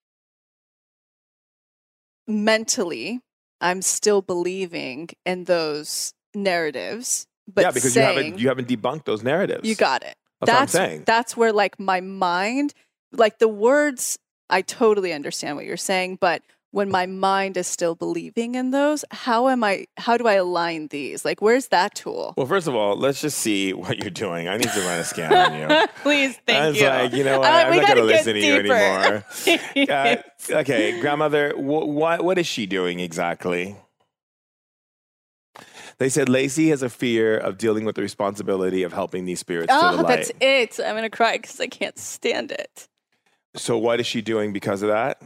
mentally, I'm still believing in those narratives. But yeah, because saying, you haven't you haven't debunked those narratives. You got it. That's, that's what I'm saying. That's where like my mind, like the words, I totally understand what you're saying, but when my mind is still believing in those, how am I, how do I align these? Like, where's that tool? Well, first of all, let's just see what you're doing. I need to run a scan on you. Please, thank I was you. like, you know what? Uh, I'm not going to listen deeper. to you anymore. uh, okay, grandmother, wh- what what is she doing exactly? They said Lacey has a fear of dealing with the responsibility of helping these spirits oh, to the light. That's it. I'm going to cry because I can't stand it. So what is she doing because of that?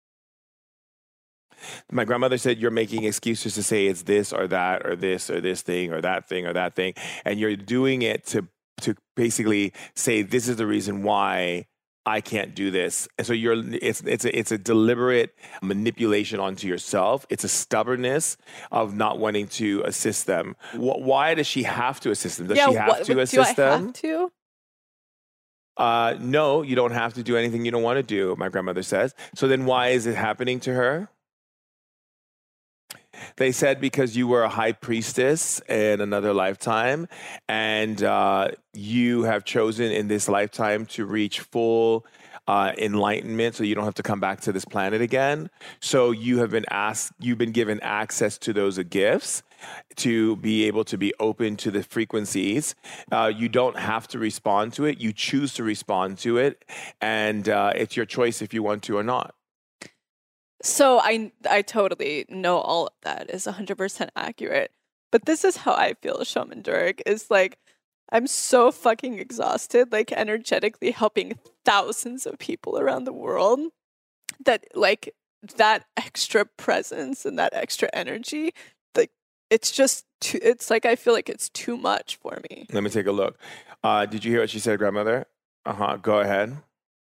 My grandmother said you're making excuses to say it's this or that or this or this thing or that thing or that thing. And you're doing it to to basically say this is the reason why I can't do this. And so you're it's it's a, it's a deliberate manipulation onto yourself. It's a stubbornness of not wanting to assist them. Why does she have to assist them? Does yeah, she have what, to do assist I them? Have to? Uh, no, you don't have to do anything you don't want to do, my grandmother says. So then why is it happening to her? They said because you were a high priestess in another lifetime, and uh, you have chosen in this lifetime to reach full uh, enlightenment, so you don't have to come back to this planet again. So you have been asked, you've been given access to those gifts to be able to be open to the frequencies. Uh, you don't have to respond to it. You choose to respond to it, and uh, it's your choice if you want to or not. So I I totally know all of that is one hundred percent accurate. But this is how I feel, Shaman Durek, is like, I'm so fucking exhausted, like energetically helping thousands of people around the world, that like that extra presence and that extra energy, like it's just too, it's like I feel like it's too much for me. Let me take a look. Uh, did you hear what she said, grandmother? Uh-huh, go ahead.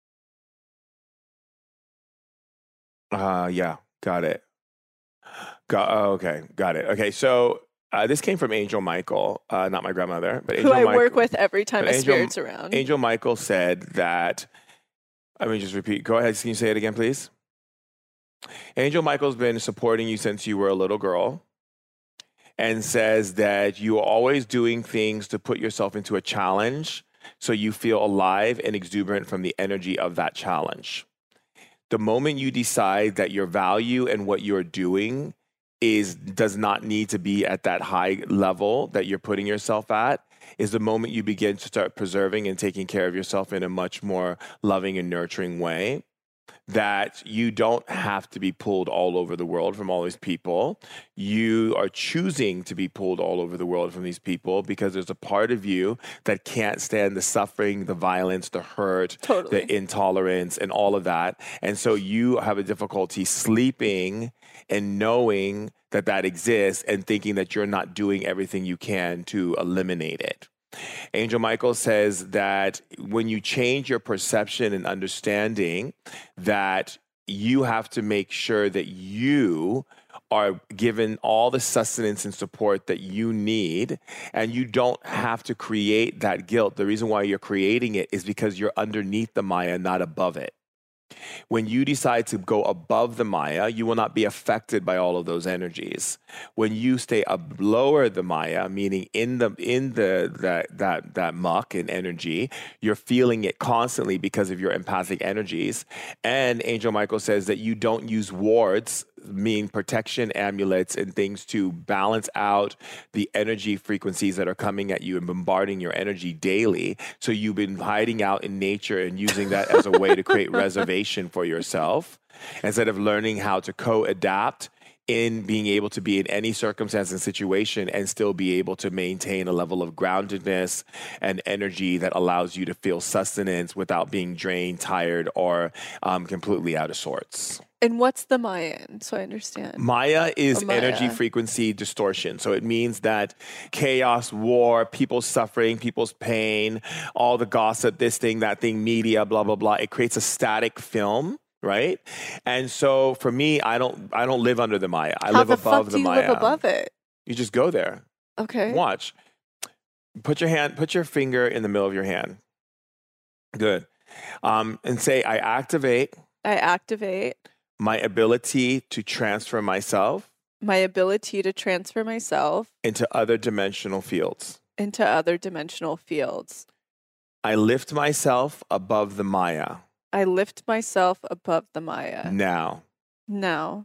Uh, yeah, got it. Got, oh, okay, got it. Okay, so uh, this came from Angel Michael, uh, not my grandmother, but Angel who I Michael, work with every time a Angel, spirit's around. Angel Michael said that, let me just repeat. Go ahead, can you say it again, please? Angel Michael's been supporting you since you were a little girl and says that you are always doing things to put yourself into a challenge so you feel alive and exuberant from the energy of that challenge. The moment you decide that your value and what you're doing is does not need to be at that high level that you're putting yourself at, is the moment you begin to start preserving and taking care of yourself in a much more loving and nurturing way. That you don't have to be pulled all over the world from all these people. You are choosing to be pulled all over the world from these people because there's a part of you that can't stand the suffering, the violence, the hurt, totally. the intolerance, and all of that. And so you have a difficulty sleeping and knowing that that exists and thinking that you're not doing everything you can to eliminate it. Angel Michael says that when you change your perception and understanding, that you have to make sure that you are given all the sustenance and support that you need, and you don't have to create that guilt. The reason why you're creating it is because you're underneath the Maya, not above it. When you decide to go above the Maya, you will not be affected by all of those energies. When you stay up lower the Maya, meaning in the in the that that that muck and energy, you're feeling it constantly because of your empathic energies. And Angel Michael says that you don't use wards, meaning protection amulets and things, to balance out the energy frequencies that are coming at you and bombarding your energy daily. So you've been hiding out in nature and using that as a way to create reservation for yourself, instead of learning how to co-adapt in being able to be in any circumstance and situation and still be able to maintain a level of groundedness and energy that allows you to feel sustenance without being drained, tired, or um, completely out of sorts. And what's the Mayan? So I understand. Maya is Oh, Maya. energy frequency distortion. So it means that chaos, war, people suffering, people's pain, all the gossip, this thing, that thing, media, blah, blah, blah. It creates a static film, right? And so for me, I don't I don't live under the Maya. I How live the above fuck the do you Maya. live above it? You just go there. Okay. Watch. Put your hand, put your finger in the middle of your hand. Good. Um, and say, I activate I activate my ability to transfer myself my ability to transfer myself into other dimensional fields. into other dimensional fields. I lift myself above the Maya I lift myself above the Maya. now. Now.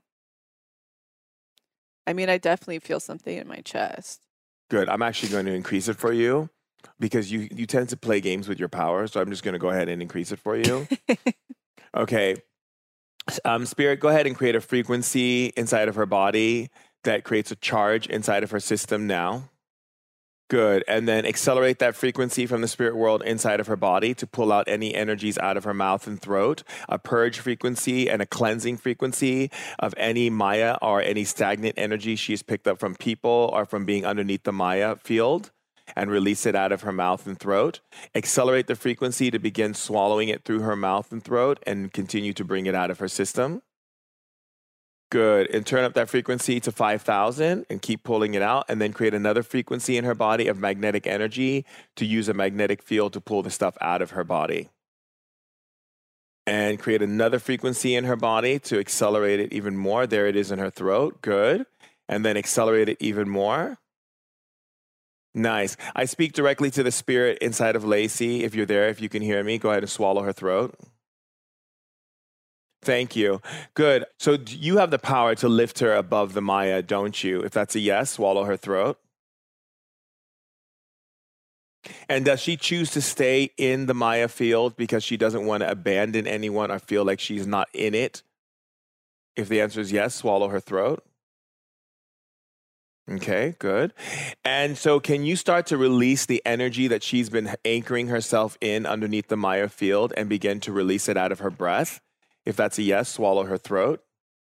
I mean, I definitely feel something in my chest. Good. I'm actually going to increase it for you because you, you tend to play games with your power. So I'm just going to go ahead and increase it for you. Okay. Um, Spirit, go ahead and create a frequency inside of her body that creates a charge inside of her system now. Good. And then accelerate that frequency from the spirit world inside of her body to pull out any energies out of her mouth and throat, a purge frequency and a cleansing frequency of any Maya or any stagnant energy she's picked up from people or from being underneath the Maya field, and release it out of her mouth and throat. Accelerate the frequency to begin swallowing it through her mouth and throat and continue to bring it out of her system. Good. And turn up that frequency to five thousand and keep pulling it out, and then create another frequency in her body of magnetic energy to use a magnetic field to pull the stuff out of her body. And create another frequency in her body to accelerate it even more. There it is in her throat. Good. And then accelerate it even more. Nice. I speak directly to the spirit inside of Lacey. If you're there, if you can hear me, go ahead and swallow her throat. Thank you. Good. So you have the power to lift her above the Maya, don't you? If that's a yes, swallow her throat. And does she choose to stay in the Maya field because she doesn't want to abandon anyone or feel like she's not in it? If the answer is yes, swallow her throat. Okay, good. And so can you start to release the energy that she's been anchoring herself in underneath the Maya field and begin to release it out of her breath? If that's a yes, swallow her throat.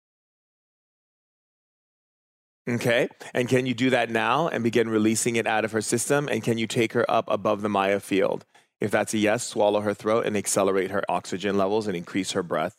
Okay. And can you do that now and begin releasing it out of her system? And can you take her up above the Maya field? If that's a yes, swallow her throat and accelerate her oxygen levels and increase her breath.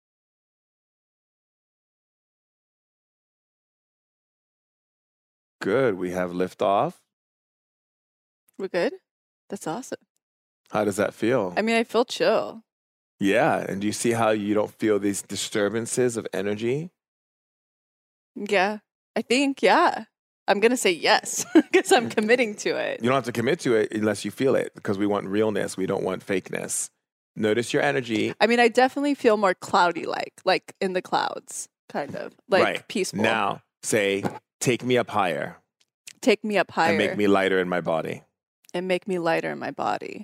Good. We have liftoff. We're good? That's awesome. How does that feel? I mean, I feel chill. Yeah. And do you see how you don't feel these disturbances of energy? Yeah. I think, yeah. I'm going to say yes because I'm committing to it. You don't have to commit to it unless you feel it, because we want realness. We don't want fakeness. Notice your energy. I mean, I definitely feel more cloudy-like, like in the clouds, kind of. Like Right. peaceful. Now, say, take me up higher. Take me up higher And make me lighter in my body. and make me lighter in my body.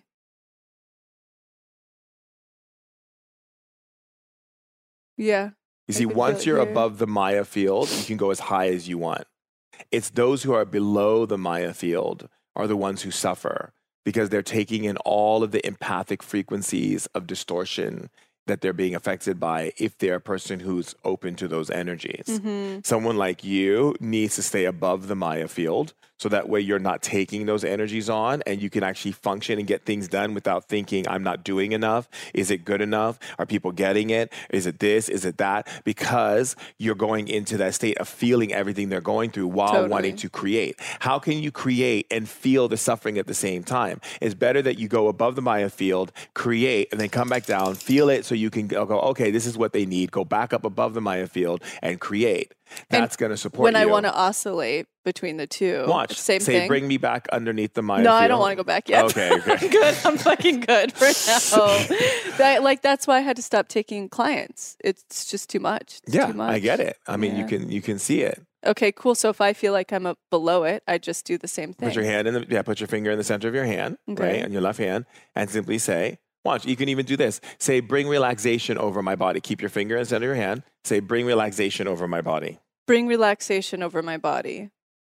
Yeah. You I see, can feel once it you're here. above the Maya field, you can go as high as you want. It's those who are below the Maya field are the ones who suffer because they're taking in all of the empathic frequencies of distortion that they're being affected by if they're a person who's open to those energies. Mhm. Someone like you needs to stay above the Maya field So that way you're not taking those energies on and you can actually function and get things done without thinking, I'm not doing enough. Is it good enough? Are people getting it? Is it this? Is it that? Because you're going into that state of feeling everything they're going through while Totally. wanting to create. How can you create and feel the suffering at the same time? It's better that you go above the Maya field, create, and then come back down, feel it so you can go, okay, this is what they need. Go back up above the Maya field and create. That's going to support when you. I want to oscillate between the two. Watch. Same Say, thing. bring me back underneath the Maya No, field. I don't want to go back yet. Okay, okay. I'm good. I'm fucking good for now. that, like, that's why I had to stop taking clients. It's just too much. It's Yeah, too much. I get it. I mean, Yeah. you can you can see it. Okay, cool. So if I feel like I'm up below it, I just do the same thing. Put your hand in the, yeah, put your finger in the center of your hand, Okay. right, on your left hand, and simply say, watch, you can even do this. Say, bring relaxation over my body. Keep your finger in the center of your hand. Say, bring relaxation over my body. Bring relaxation over my body.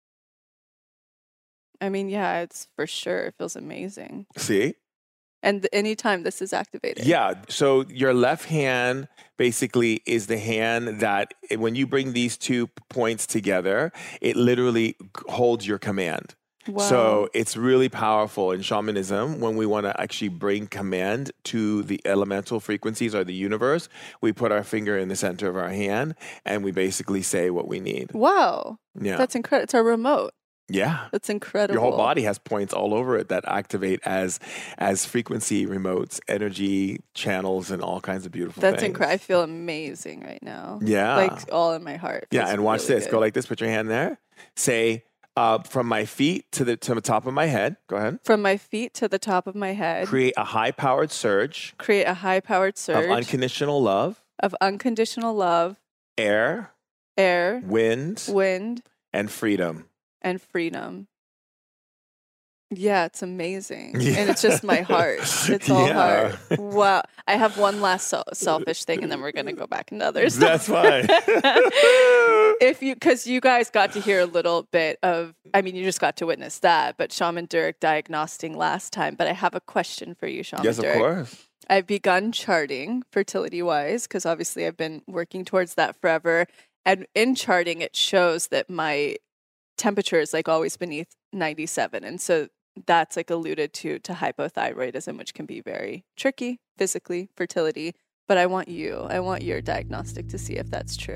I mean, yeah, it's for sure. It feels amazing. See? And th- anytime this is activated. Yeah. So your left hand basically is the hand that when you bring these two points together, it literally holds your command. Wow. So it's really powerful in shamanism when we want to actually bring command to the elemental frequencies or the universe. We put our finger in the center of our hand and we basically say what we need. Wow. Yeah. That's incredible. It's our remote. Yeah. That's incredible. Your whole body has points all over it that activate as as frequency remotes, energy channels, and all kinds of beautiful That's things. incredible. I feel amazing right now. Yeah. Like all in my heart. Yeah, Feels and watch really this. good. Go like this. Put your hand there. Say, uh, from my feet to the to the top of my head. Go ahead. From my feet to the top of my head. Create a high-powered surge Create a high-powered surge of unconditional love, of unconditional love, air, air, wind, wind, and freedom. and freedom. Yeah, it's amazing. Yeah. And it's just my heart. It's all Yeah. heart. Wow. I have one last sel- selfish thing and then we're going to go back into others. That's fine. If you, because you guys got to hear a little bit of, I mean, you just got to witness that, but Shaman Durek diagnosing last time. But I have a question for you, Shaman Yes, of Durek. course. I've begun charting fertility wise because obviously I've been working towards that forever. And in charting, it shows that my temperature is like always beneath ninety-seven. And so that's like alluded to to hypothyroidism, which can be very tricky physically, fertility. But I want you, I want your diagnostic to see if that's true.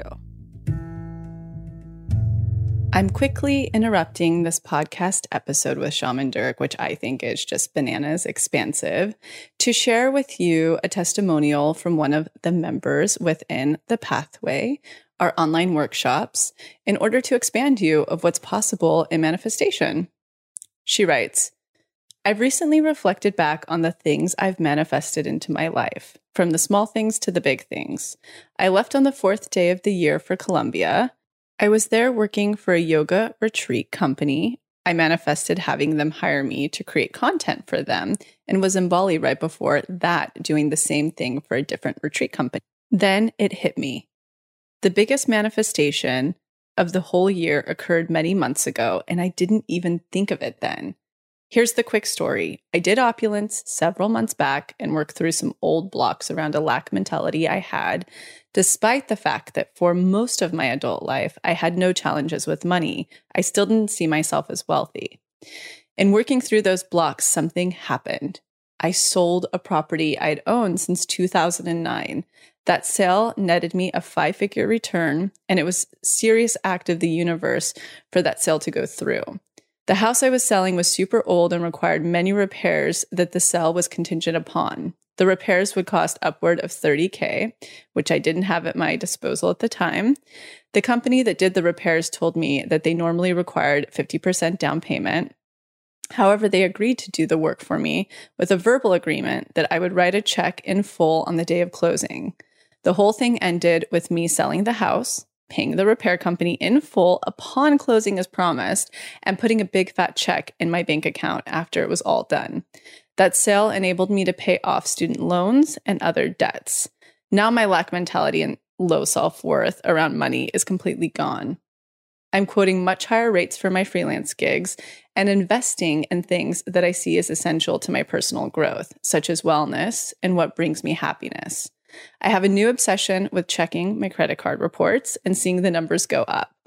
I'm quickly interrupting this podcast episode with Shaman Durek, which I think is just bananas expansive, to share with you a testimonial from one of the members within The Pathway, our online workshops, in order to expand you of what's possible in manifestation. She writes, I've recently reflected back on the things I've manifested into my life, from the small things to the big things. I left on the fourth day of the year for Colombia. I was there working for a yoga retreat company. I manifested having them hire me to create content for them and was in Bali right before that doing the same thing for a different retreat company. Then it hit me. The biggest manifestation of the whole year occurred many months ago, and I didn't even think of it then. Here's the quick story. I did opulence several months back and worked through some old blocks around a lack mentality I had, despite the fact that for most of my adult life, I had no challenges with money. I still didn't see myself as wealthy. In working through those blocks, something happened. I sold a property I'd owned since two thousand nine. That sale netted me a five-figure return, and it was a serious act of the universe for that sale to go through. The house I was selling was super old and required many repairs that the sale was contingent upon. The repairs would cost upward of thirty thousand, which I didn't have at my disposal at the time. The company that did the repairs told me that they normally required fifty percent down payment. However, they agreed to do the work for me with a verbal agreement that I would write a check in full on the day of closing. The whole thing ended with me selling the house, paying the repair company in full upon closing as promised, and putting a big fat check in my bank account after it was all done. That sale enabled me to pay off student loans and other debts. Now my lack mentality and low self-worth around money is completely gone. I'm quoting much higher rates for my freelance gigs and investing in things that I see as essential to my personal growth, such as wellness and what brings me happiness. I have a new obsession with checking my credit card reports and seeing the numbers go up.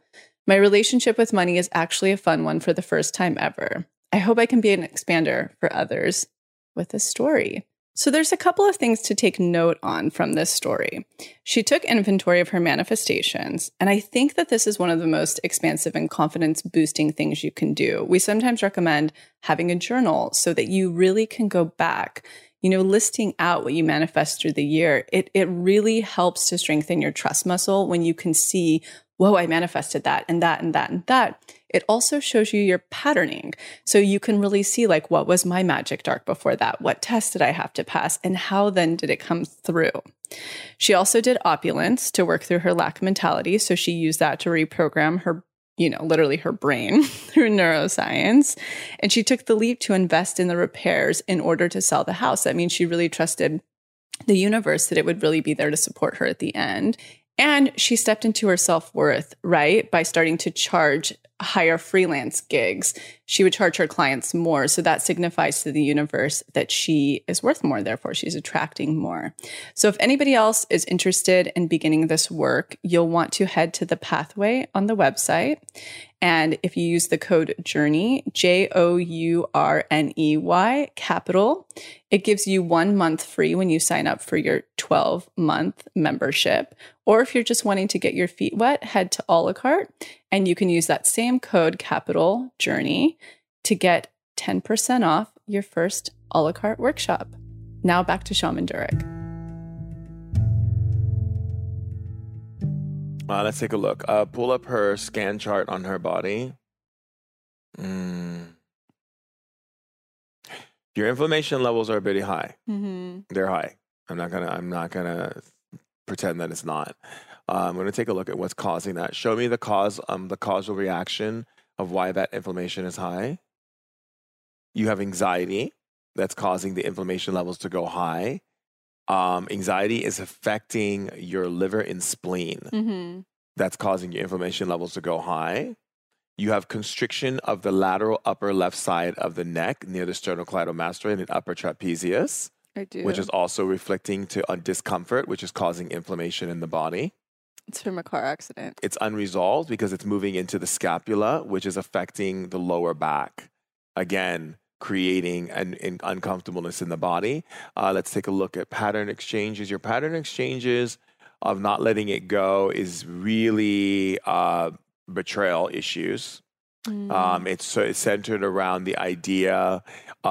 My relationship with money is actually a fun one for the first time ever. I hope I can be an expander for others with a story. So there's a couple of things to take note on from this story. She took inventory of her manifestations, and I think that this is one of the most expansive and confidence-boosting things you can do. We sometimes recommend having a journal so that you really can go back, you know, listing out what you manifest through the year. It, it really helps to strengthen your trust muscle when you can see, whoa, I manifested that and that and that and that. It also shows you your patterning. So you can really see, like, what was my magic dark before that? What test did I have to pass? And how then did it come through? She also did opulence to work through her lack mentality. So she used that to reprogram her, you know, literally her brain through neuroscience. And she took the leap to invest in the repairs in order to sell the house. That means she really trusted the universe that it would really be there to support her at the end. And she stepped into her self-worth, right? By starting to charge higher freelance gigs. She would charge her clients more. So that signifies to the universe that she is worth more. Therefore, she's attracting more. So if anybody else is interested in beginning this work, you'll want to head to the pathway on the website. And if you use the code JOURNEY, J O U R N E Y, capital, it gives you one month free when you sign up for your twelve month membership. Or if you're just wanting to get your feet wet, head to a la carte and you can use that same code, capital JOURNEY, to get ten percent off your first a la carte workshop. Now back to Shaman Durek. Uh, let's take a look. Uh, pull up her scan chart on her body. Mm. Your inflammation levels are pretty high. Mm-hmm. They're high. I'm not gonna. I'm not gonna pretend that it's not. Uh, I'm gonna take a look at what's causing that. Show me the cause. Um, the causal reaction of why that inflammation is high. You have anxiety that's causing the inflammation levels to go high. Um, anxiety is affecting your liver and spleen. Mm-hmm. That's causing your inflammation levels to go high. You have constriction of the lateral upper left side of the neck near the sternocleidomastoid and upper trapezius, I do. which is also reflecting to a discomfort, which is causing inflammation in the body. It's from a car accident. It's unresolved because it's moving into the scapula, which is affecting the lower back. Again, creating an, an uncomfortableness in the body. Uh, let's take a look at pattern exchanges. Your pattern exchanges of not letting it go is really uh, betrayal issues. Mm. Um, it's, so it's centered around the idea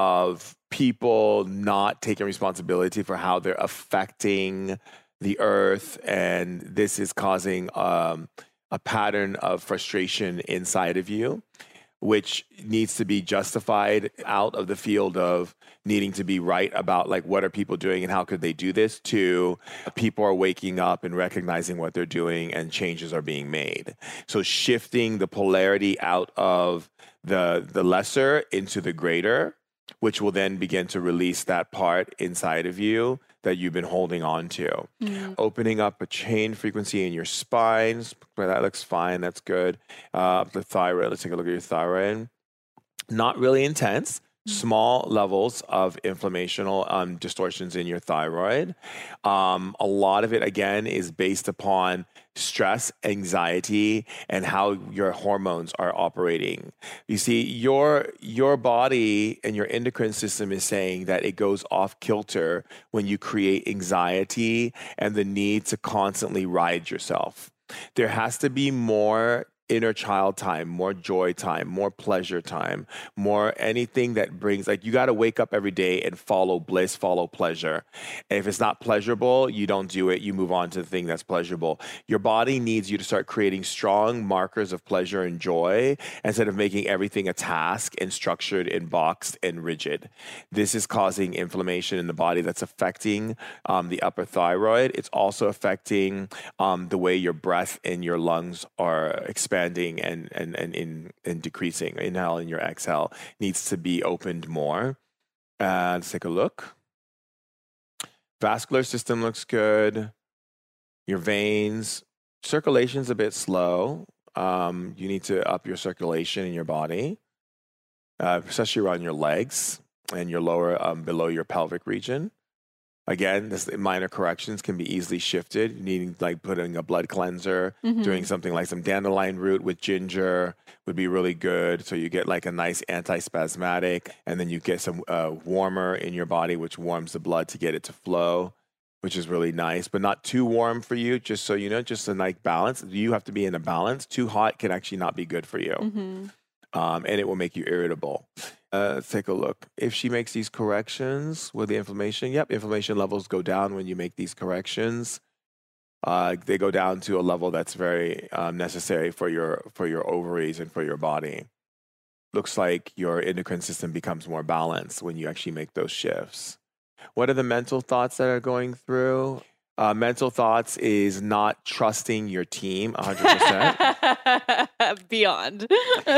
of people not taking responsibility for how they're affecting the earth, and this is causing um, a pattern of frustration inside of you, which needs to be justified out of the field of needing to be right about, like, what are people doing and how could they do this, to people are waking up and recognizing what they're doing and changes are being made. So shifting the polarity out of the the lesser into the greater, which will then begin to release that part inside of you that you've been holding on to. Mm. Opening up a chain frequency in your spines. That looks fine. That's good. Uh, the thyroid. Let's take a look at your thyroid. Not really intense. Small levels of inflammational um, distortions in your thyroid. Um, a lot of it, again, is based upon stress, anxiety, and how your hormones are operating. You see, your your body and your endocrine system is saying that it goes off kilter when you create anxiety and the need to constantly ride yourself. There has to be more inner child time, more joy time, more pleasure time, more anything that brings, like, you got to wake up every day and follow bliss, follow pleasure. And if it's not pleasurable, you don't do it. You move on to the thing that's pleasurable. Your body needs you to start creating strong markers of pleasure and joy instead of making everything a task and structured and boxed and rigid. This is causing inflammation in the body that's affecting um, the upper thyroid. It's also affecting um, the way your breath and your lungs are expanding. Expanding and and and in and decreasing. Inhale and your exhale needs to be opened more. Uh, let's take a look. Vascular system looks good. Your veins, circulation's a bit slow. Um, you need to up your circulation in your body, uh, especially around your legs and your lower um, below your pelvic region. Again, this minor corrections can be easily shifted, needing like putting a blood cleanser, Mm-hmm. doing something like some dandelion root with ginger would be really good. So you get like a nice antispasmodic, and then you get some uh, warmer in your body, which warms the blood to get it to flow, which is really nice, but not too warm for you. Just so you know, just a nice balance. You have to be in a balance. Too hot can actually not be good for you. Mm-hmm. Um, and it will make you irritable. Uh, let's take a look. If she makes these corrections with the inflammation, yep, inflammation levels go down when you make these corrections. Uh, they go down to a level that's very um, necessary for your for your ovaries and for your body. Looks like your endocrine system becomes more balanced when you actually make those shifts. What are the mental thoughts that are going through? Uh, mental thoughts is not trusting your team one hundred percent. Beyond.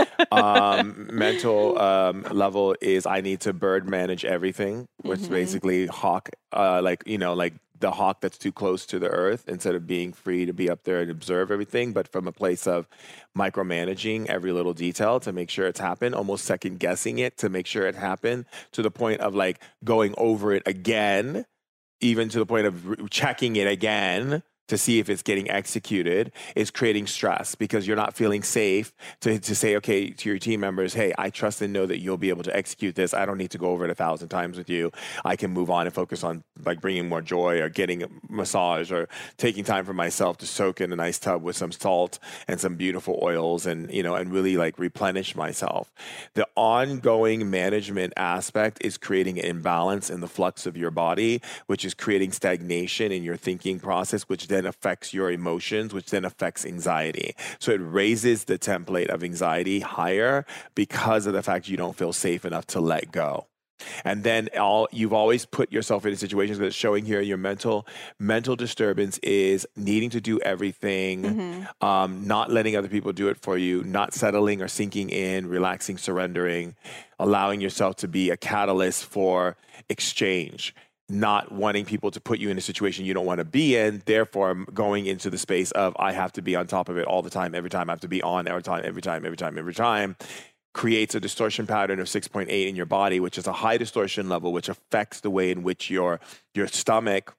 um, mental um, level is I need to bird manage everything, which Mhm. basically hawk, uh, like, you know, like the hawk that's too close to the earth instead of being free to be up there and observe everything, but from a place of micromanaging every little detail to make sure it's happened, almost second guessing it to make sure it happened, to the point of like going over it again, even to the point of re- checking it again to see if it's getting executed, is creating stress because you're not feeling safe to, to say, okay, to your team members, hey, I trust and know that you'll be able to execute this. I don't need to go over it a thousand times with you. I can move on and focus on like bringing more joy or getting a massage or taking time for myself to soak in a nice tub with some salt and some beautiful oils and, you know, and really like replenish myself. The ongoing management aspect is creating an imbalance in the flux of your body, which is creating stagnation in your thinking process, which then affects your emotions, which then affects anxiety. So it raises the template of anxiety higher because of the fact you don't feel safe enough to let go. And then all you've always put yourself in situations that it's showing here your mental mental disturbance is needing to do everything, Mm-hmm. um, not letting other people do it for you, not settling or sinking in, relaxing, surrendering, allowing yourself to be a catalyst for exchange, not wanting people to put you in a situation you don't want to be in, therefore going into the space of I have to be on top of it all the time, every time, I have to be on every time, every time, every time, every time, creates a distortion pattern of six point eight in your body, which is a high distortion level, which affects the way in which your your stomach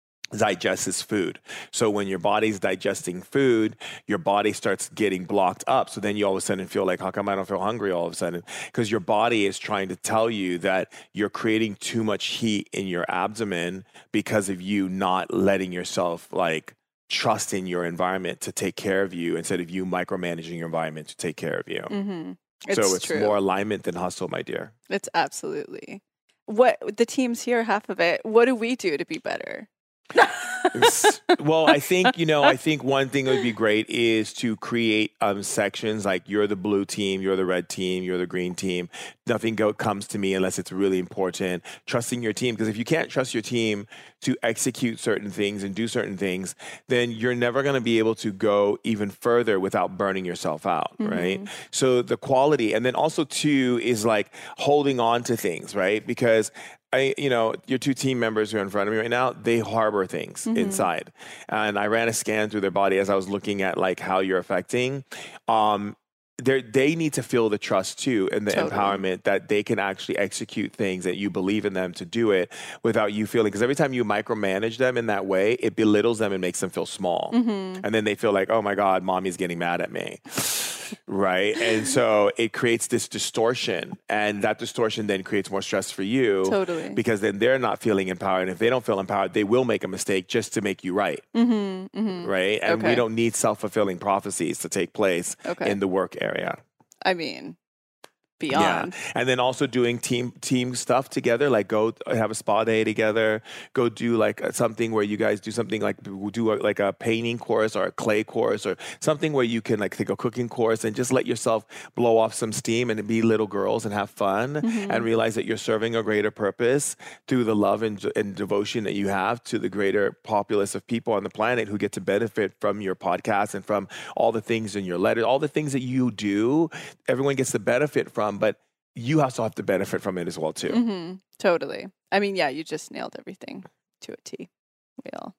digests food. So when your body's digesting food, your body starts getting blocked up. So then you all of a sudden feel like, how come I don't feel hungry all of a sudden? Because your body is trying to tell you that you're creating too much heat in your abdomen because of you not letting yourself like trust in your environment to take care of you instead of you micromanaging your environment to take care of you. Mm-hmm. So It's it's true. more alignment than hustle, my dear. It's absolutely. What the team's here, half of it. What do we do to be better? Well, I think, you know, I think one thing that would be great is to create um, sections like you're the blue team, you're the red team, you're the green team. Nothing go, comes to me unless it's really important. Trusting your team, because if you can't trust your team to execute certain things and do certain things, then you're never going to be able to go even further without burning yourself out, Mm-hmm. right? So the quality, and then also too, is like holding on to things, right? Because I, you know, your two team members who are in front of me right now, they harbor things Mm-hmm. inside. And I ran a scan through their body as I was looking at like how you're affecting. Um, they they need to feel the trust too and the Totally. empowerment that they can actually execute things, that you believe in them to do it without you feeling, because every time you micromanage them in that way, it belittles them and makes them feel small. Mm-hmm. And then they feel like, oh my God, mommy's getting mad at me. Right. And so it creates this distortion, and that distortion then creates more stress for you. Totally. Because then they're not feeling empowered. And if they don't feel empowered, they will make a mistake just to make you right. Mm-hmm. Mm-hmm. Right. And Okay. we don't need self-fulfilling prophecies to take place Okay. in the work area. I mean, beyond. Yeah. And then also doing team team stuff together, like go have a spa day together, go do like something where you guys do something like do a, like a painting course or a clay course or something where you can like take a cooking course and just let yourself blow off some steam and be little girls and have fun Mm-hmm. and realize that you're serving a greater purpose through the love and, and devotion that you have to the greater populace of people on the planet who get to benefit from your podcast and from all the things in your letter, all the things that you do, everyone gets to benefit from. But you also have to benefit from it as well, too. Mm-hmm. Totally. I mean, yeah, you just nailed everything to a T. We all.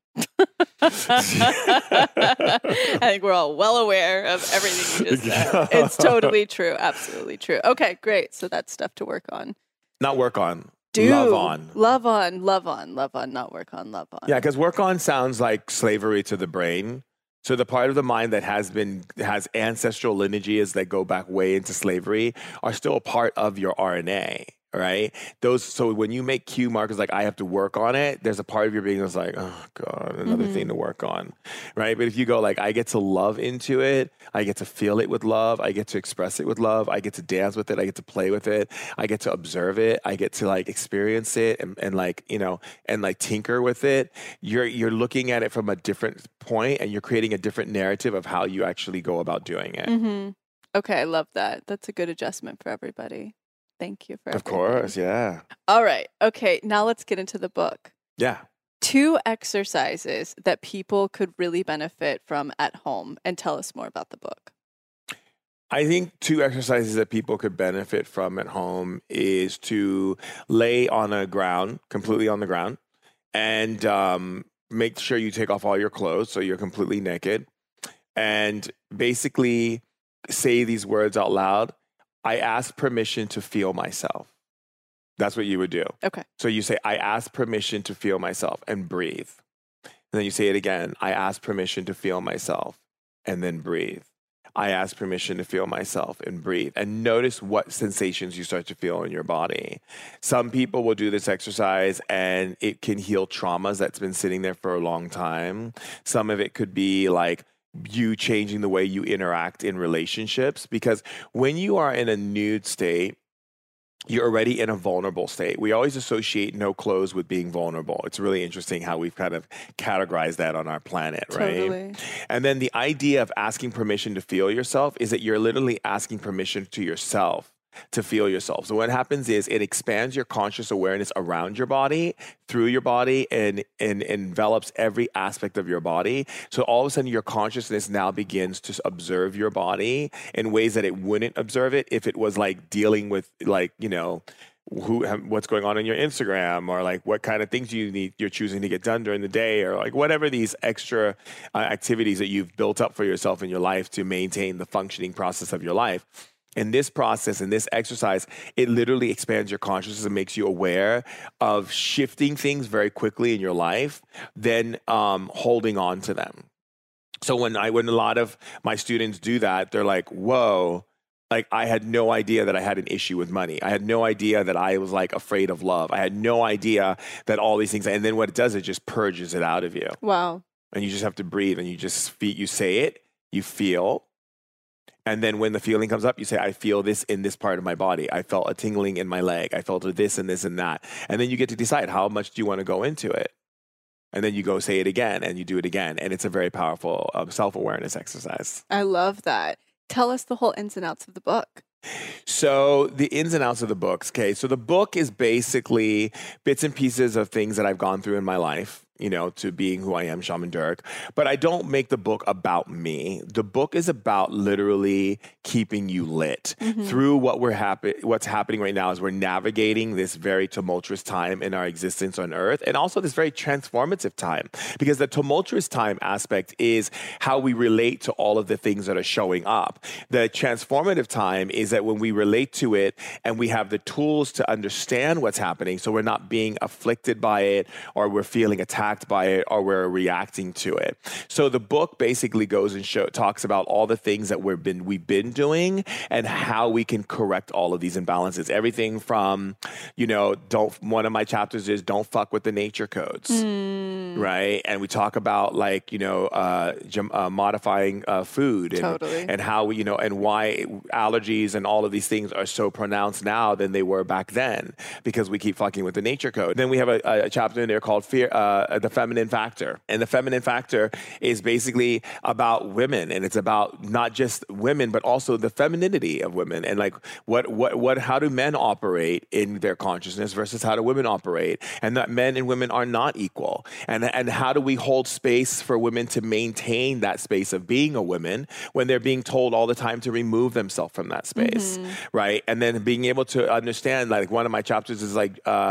I think we're all well aware of everything you just said. It's totally true. Absolutely true. Okay, great. So that's stuff to work on. Not work on. Do. Love on. Love on, love on, love on, not work on, love on. Yeah, because work on sounds like slavery to the brain. So the part of the mind that has been has ancestral lineages that go back way into slavery are still a part of your R N A. Right? Those. So when you make cue markers like I have to work on it, there's a part of your being that's like, oh God, another Mm-hmm. thing to work on. Right? But if you go like I get to love into it, I get to feel it with love, I get to express it with love, I get to dance with it, I get to play with it, I get to observe it, I get to like experience it and, and like, you know, and like tinker with it, you're you're looking at it from a different point and you're creating a different narrative of how you actually go about doing it. Mm-hmm. Okay, I love that. That's a good adjustment for everybody. Thank you for Of everything. course, yeah. All right. Okay, now let's get into the book. Yeah. Two exercises that people could really benefit from at home, and tell us more about the book. I think two exercises that people could benefit from at home is to lay on a ground, completely on the ground, and um, make sure you take off all your clothes so you're completely naked, and basically say these words out loud. I ask permission to feel myself. That's what you would do. Okay. So you say, I ask permission to feel myself, and breathe. And then you say it again. I ask permission to feel myself, and then breathe. I ask permission to feel myself, and breathe. And notice what sensations you start to feel in your body. Some people will do this exercise and it can heal traumas that's been sitting there for a long time. Some of it could be like you changing the way you interact in relationships, because when you are in a nude state, you're already in a vulnerable state. We always associate no clothes with being vulnerable. It's really interesting how we've kind of categorized that on our planet, right? Totally. And then the idea of asking permission to feel yourself is that you're literally asking permission to yourself to feel yourself. So what happens is it expands your conscious awareness around your body, through your body, and, and envelops every aspect of your body. So all of a sudden your consciousness now begins to observe your body in ways that it wouldn't observe it if it was like dealing with like, you know, who, what's going on in your Instagram, or like what kind of things you need, you're choosing to get done during the day, or like whatever these extra uh, activities that you've built up for yourself in your life to maintain the functioning process of your life. In this process, in this exercise, it literally expands your consciousness and makes you aware of shifting things very quickly in your life, then um, holding on to them. So when I, when a lot of my students do that, they're like, whoa, like I had no idea that I had an issue with money. I had no idea that I was like afraid of love. I had no idea that all these things, and then what it does, it just purges it out of you. Wow. And you just have to breathe, and you just feel, you say it, you feel. And then when the feeling comes up, you say, I feel this in this part of my body. I felt a tingling in my leg. I felt this and this and that. And then you get to decide how much do you want to go into it. And then you go say it again and you do it again. And it's a very powerful um, self-awareness exercise. I love that. Tell us the whole ins and outs of the book. So the ins and outs of the books. Okay. So the book is basically bits and pieces of things that I've gone through in my life, you know, to being who I am, Shaman Durek. But I don't make the book about me. The book is about literally keeping you lit mm-hmm. through what we're happen- what's happening right now as we're navigating this very tumultuous time in our existence on Earth, and also this very transformative time. Because the tumultuous time aspect is how we relate to all of the things that are showing up. The transformative time is that when we relate to it and we have the tools to understand what's happening, so we're not being afflicted by it, or we're feeling attacked by it, or we're reacting to it. So the book basically goes and show, talks about all the things that we've been we've been doing and how we can correct all of these imbalances. Everything from, you know, don't. One of my chapters is don't fuck with the nature codes, mm. right? And we talk about like you know uh, uh, modifying uh, food and, totally. and how we, you know and why allergies and all of these things are so pronounced now than they were back then, because we keep fucking with the nature code. Then we have a, a chapter in there called fear. Uh, the feminine factor. And the feminine factor is basically about women, and it's about not just women, but also the femininity of women, and like what, what, what, how do men operate in their consciousness versus how do women operate, and that men and women are not equal. And, and how do we hold space for women to maintain that space of being a woman when they're being told all the time to remove themselves from that space, mm-hmm. right? And then being able to understand, like one of my chapters is like, uh,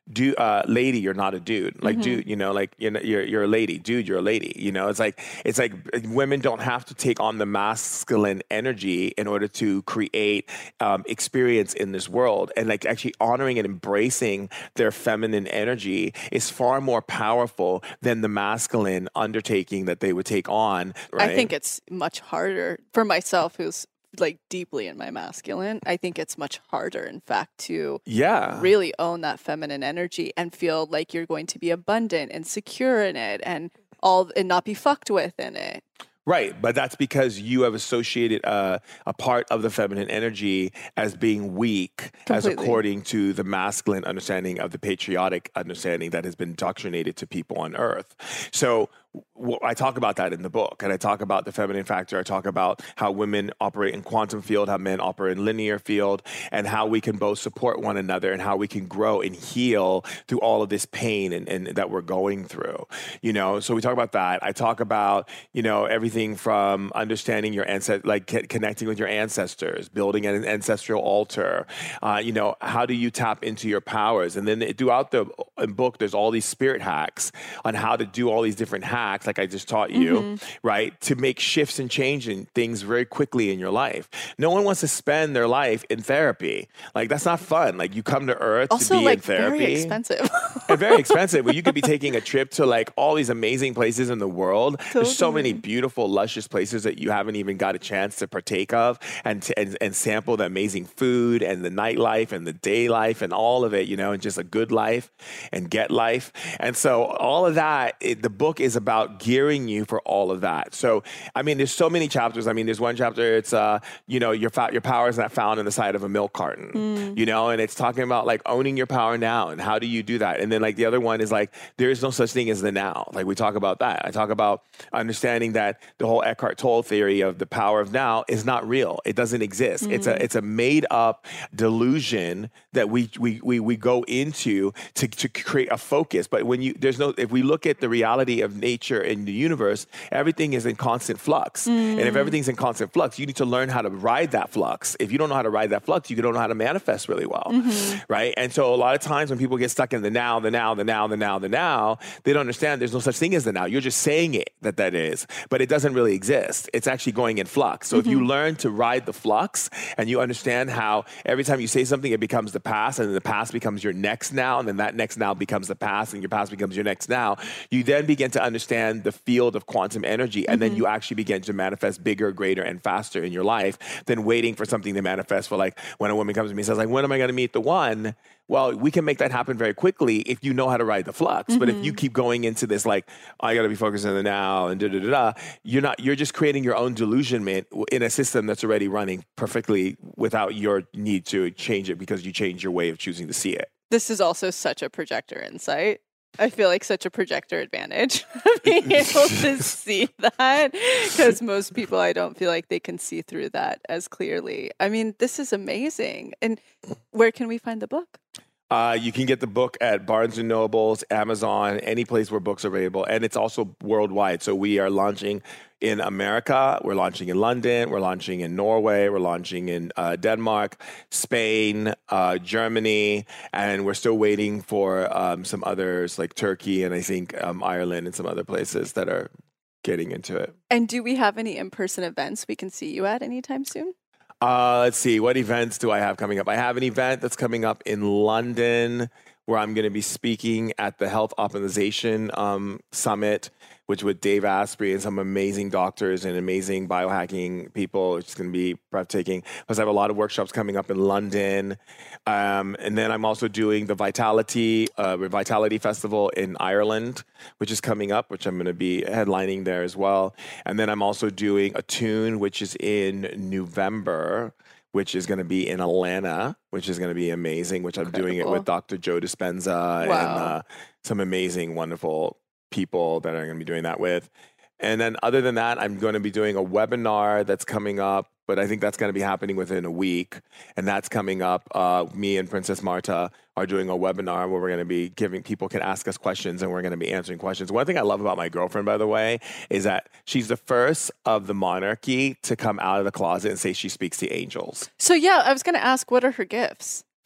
dude, uh, lady, you're not a dude. Like, Mm-hmm. dude, you know, like you're, you're you're a lady. Dude, you're a lady. You know, it's like it's like women don't have to take on the masculine energy in order to create um, experience in this world. And like actually honoring and embracing their feminine energy is far more powerful than the masculine undertaking that they would take on. Right? I think it's much harder for myself, who's like deeply in my masculine. I think it's much harder, in fact, to yeah, really own that feminine energy and feel like you're going to be abundant and secure in it, and all and not be fucked with in it. Right, but that's because you have associated uh, a part of the feminine energy as being weak, as Completely. according to the masculine understanding of the patriotic understanding that has been indoctrinated to people on Earth. So w- I talk about that in the book, and I talk about the feminine factor. I talk about how women operate in quantum field, how men operate in linear field, and how we can both support one another, and how we can grow and heal through all of this pain and, and that we're going through. You know, so we talk about that. I talk about, you know, everything from understanding your ancestors, like c- connecting with your ancestors, building an ancestral altar. Uh, you know, how do you tap into your powers? And then throughout the book, there's all these spirit hacks on how to do all these different hacks, like I just taught you, mm-hmm. right, to make shifts and change in things very quickly in your life. No one wants to spend their life in therapy. Like, that's not fun. Like, you come to Earth also, to be like, in therapy. Very expensive. And very expensive. But you could be taking a trip to like all these amazing places in the world. Totally. There's so many beautiful, luscious places that you haven't even got a chance to partake of and, to, and and sample the amazing food and the nightlife and the day life and all of it, you know, and just a good life and get life. And so all of that, it, the book is about gearing you for all of that. So, I mean, there's so many chapters. I mean, there's one chapter, it's, uh, you know, your, fa- your power is not found in the side of a milk carton, mm. you know, and it's talking about like owning your power now and how do you do that? And then like the other one is like, there is no such thing as the now. Like we talk about that. I talk about understanding that the whole Eckhart Tolle theory of the power of now is not real. It doesn't exist. Mm-hmm. It's a it's a made up delusion that we we we, we go into to, to create a focus. But when you there's no if we look at the reality of nature and the universe, everything is in constant flux. Mm-hmm. And if everything's in constant flux, you need to learn how to ride that flux. If you don't know how to ride that flux, you don't know how to manifest really well. Mm-hmm. Right? And so a lot of times when people get stuck in the now, the now, the now, the now, the now, they don't understand there's no such thing as the now. You're just saying it that that is, but it doesn't really exist. It's actually going in flux. So mm-hmm. if you learn to ride the flux and you understand how every time you say something, it becomes the past, and then the past becomes your next now, and then that next now becomes the past, and your past becomes your next now, you then begin to understand the field of quantum energy, and mm-hmm. then you actually begin to manifest bigger, greater, and faster in your life than waiting for something to manifest for like when a woman comes to me and says like, when am I going to meet the one? Well, we can make that happen very quickly if you know how to ride the flux. Mm-hmm. But if you keep going into this, like, oh, I got to be focused on the now and da da da da, you're not. You're just creating your own delusionment in a system that's already running perfectly without your need to change it because you change your way of choosing to see it. This is also such a projector insight. I feel like such a projector advantage being able to see that, because most people, I don't feel like they can see through that as clearly. I mean, this is amazing. And where can we find the book? Uh, you can get the book at Barnes and Nobles, Amazon, any place where books are available. And it's also worldwide. So we are launching in America. We're launching in London. We're launching in Norway. We're launching in uh, Denmark, Spain, uh, Germany. And we're still waiting for um, some others like Turkey and I think um, Ireland and some other places that are getting into it. And do we have any in-person events we can see you at anytime soon? Uh, let's see. What events do I have coming up? I have an event that's coming up in London where I'm going to be speaking at the Health Optimization um, Summit, which with Dave Asprey and some amazing doctors and amazing biohacking people. It's going to be breathtaking. Plus, I have a lot of workshops coming up in London. Um, and then I'm also doing the Vitality, uh, Vitality Festival in Ireland, which is coming up, which I'm going to be headlining there as well. And then I'm also doing Attune, which is in November, which is going to be in Atlanta, which is going to be amazing, which I'm Incredible. doing it with Doctor Joe Dispenza wow. and uh, some amazing, wonderful people that I'm going to be doing that with. And then other than that, I'm going to be doing a webinar that's coming up, but I think that's going to be happening within a week. And that's coming up. Uh, me and Princess Marta are doing a webinar where we're going to be giving, people can ask us questions and we're going to be answering questions. One thing I love about my girlfriend, by the way, is that she's the first of the monarchy to come out of the closet and say she speaks to angels. So yeah, I was going to ask, what are her gifts?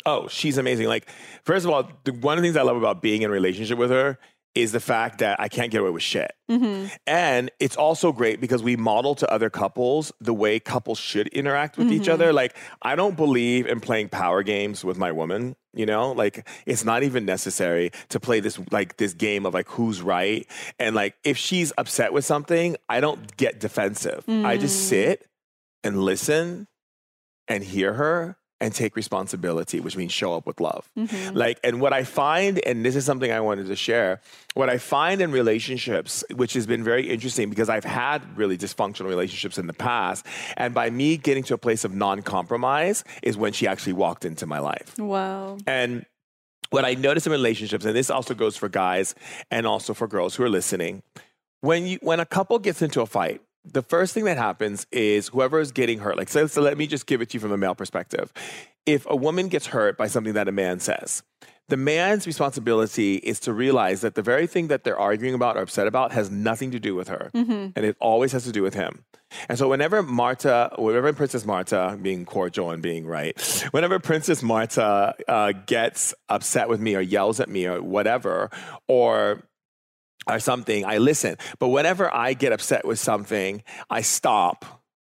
Oh, she's amazing. Like, first of all, the, one of the things I love about being in a relationship with her is the fact that I can't get away with shit. Mm-hmm. And it's also great because we model to other couples the way couples should interact with mm-hmm. each other. Like, I don't believe in playing power games with my woman. You know, like, it's not even necessary to play this, like, this game of like, who's right. And like, if she's upset with something, I don't get defensive. Mm. I just sit and listen and hear her and take responsibility, which means show up with love. Mm-hmm. Like, and what I find, and this is something I wanted to share, what I find in relationships, which has been very interesting because I've had really dysfunctional relationships in the past. And by me getting to a place of non-compromise is when she actually walked into my life. Wow. And what I notice in relationships, and this also goes for guys and also for girls who are listening, when you, when a couple gets into a fight, the first thing that happens is whoever is getting hurt, like, so, so let me just give it to you from a male perspective. If a woman gets hurt by something that a man says, the man's responsibility is to realize that the very thing that they're arguing about or upset about has nothing to do with her. Mm-hmm. And it always has to do with him. And so whenever Marta, whenever Princess Marta, being cordial and being right, whenever Princess Marta uh, gets upset with me or yells at me or whatever, or or something, I listen. But whenever I get upset with something, I stop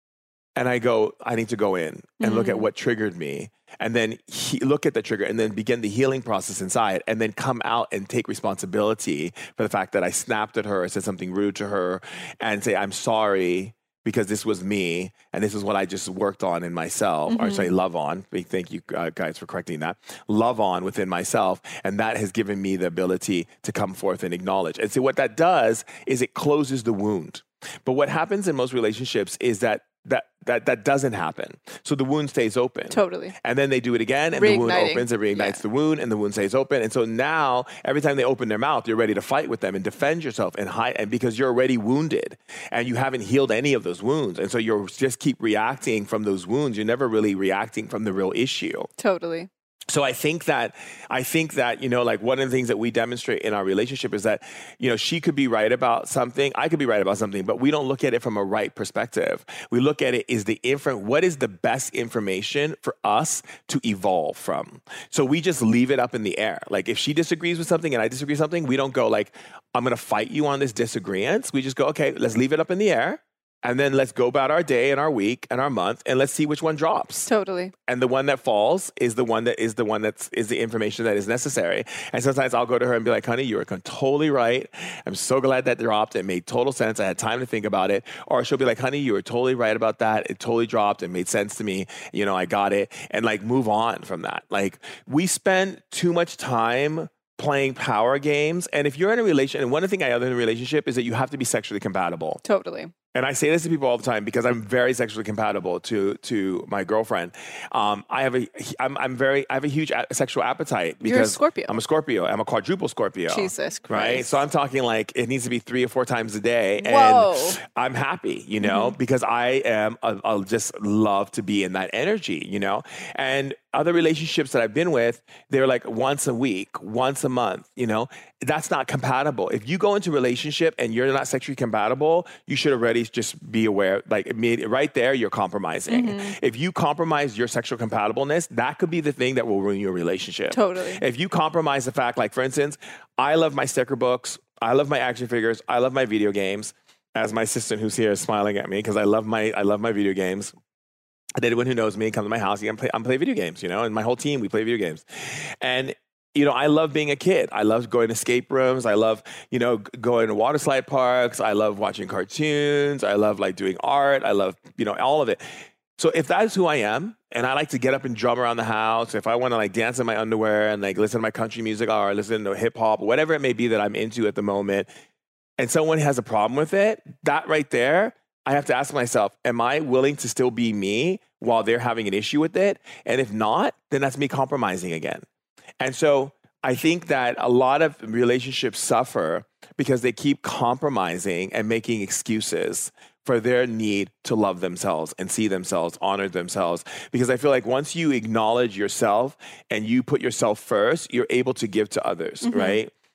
and I go, I need to go in and mm. look at what triggered me, and then he, look at the trigger and then begin the healing process inside, and then come out and take responsibility for the fact that I snapped at her or said something rude to her, and say, I'm sorry, because this was me, and this is what I just worked on in myself, mm-hmm. or say love on. Thank you uh, guys for correcting that. Love on within myself, and that has given me the ability to come forth and acknowledge. And so what that does is it closes the wound. But what happens in most relationships is that that that that doesn't happen. So the wound stays open. Totally. And then they do it again, and the wound opens, it reignites yeah. the wound, and the wound stays open. And so now, every time they open their mouth, you're ready to fight with them and defend yourself and hide, and because you're already wounded and you haven't healed any of those wounds. And so you're just keep reacting from those wounds. You're never really reacting from the real issue. Totally. So I think that, I think that, you know, like one of the things that we demonstrate in our relationship is that, you know, she could be right about something, I could be right about something, but we don't look at it from a right perspective. We look at it is the info, what is the best information for us to evolve from? So we just leave it up in the air. Like if she disagrees with something and I disagree with something, we don't go like, I'm going to fight you on this disagreement. We just go, okay, let's leave it up in the air. And then let's go about our day and our week and our month, and let's see which one drops. Totally. And the one that falls is the one that is the one that's is the information that is necessary. And sometimes I'll go to her and be like, honey, you were totally right. I'm so glad that dropped. It made total sense. I had time to think about it. Or she'll be like, honey, you were totally right about that. It totally dropped. It made sense to me. You know, I got it. And like move on from that. Like we spend too much time playing power games. And if you're in a relationship, and one thing I other in a relationship is that you have to be sexually compatible. Totally. And I say this to people all the time because I'm very sexually compatible to to my girlfriend. Um, I have a I'm I'm very I have a huge a- sexual appetite because you're a Scorpio. I'm a Scorpio. I'm a quadruple Scorpio. Jesus Christ. Right? So I'm talking like it needs to be three or four times a day, Whoa. and I'm happy, you know, mm-hmm. because I am a, I'll just love to be in that energy, you know. And other relationships that I've been with, they're like once a week, once a month, you know. That's not compatible. If you go into a relationship and you're not sexually compatible, you should already just be aware, like right there, you're compromising. Mm-hmm. If you compromise your sexual compatibleness, that could be the thing that will ruin your relationship. Totally. If you compromise the fact, like for instance, I love my sticker books, I love my action figures, I love my video games, as my assistant who's here is smiling at me because I love my I love my video games. And anyone who knows me, come to my house, I'm play, I'm play video games, you know, and my whole team, we play video games. And you know, I love being a kid. I love going to escape rooms. I love, you know, g- going to water slide parks. I love watching cartoons. I love like doing art. I love, you know, all of it. So if that's who I am, and I like to get up and drum around the house, if I want to like dance in my underwear and like listen to my country music or listen to hip hop, whatever it may be that I'm into at the moment, and someone has a problem with it, that right there, I have to ask myself, am I willing to still be me while they're having an issue with it? And if not, then that's me compromising again. And so I think that a lot of relationships suffer because they keep compromising and making excuses for their need to love themselves and see themselves, honor themselves. Because I feel like once you acknowledge yourself and you put yourself first, you're able to give to others, mm-hmm. right?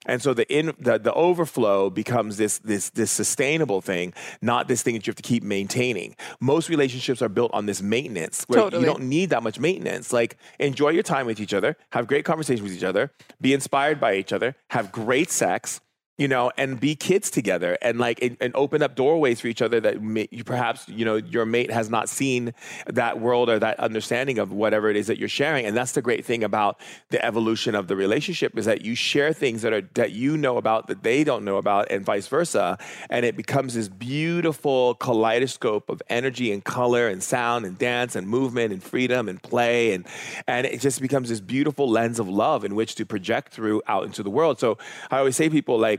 And so the in the, the overflow becomes this this this sustainable thing, not this thing that you have to keep maintaining. Most relationships are built on this maintenance, where Totally. you don't need that much maintenance. Like, enjoy your time with each other, have great conversations with each other, be inspired by each other, have great sex, you know, and be kids together, and like, and, and open up doorways for each other that may, you perhaps, you know, your mate has not seen that world or that understanding of whatever it is that you're sharing. And that's the great thing about the evolution of the relationship, is that you share things that are, that you know about that they don't know about, and vice versa. And it becomes this beautiful kaleidoscope of energy and color and sound and dance and movement and freedom and play. And, and it just becomes this beautiful lens of love in which to project through out into the world. So I always say to people, like,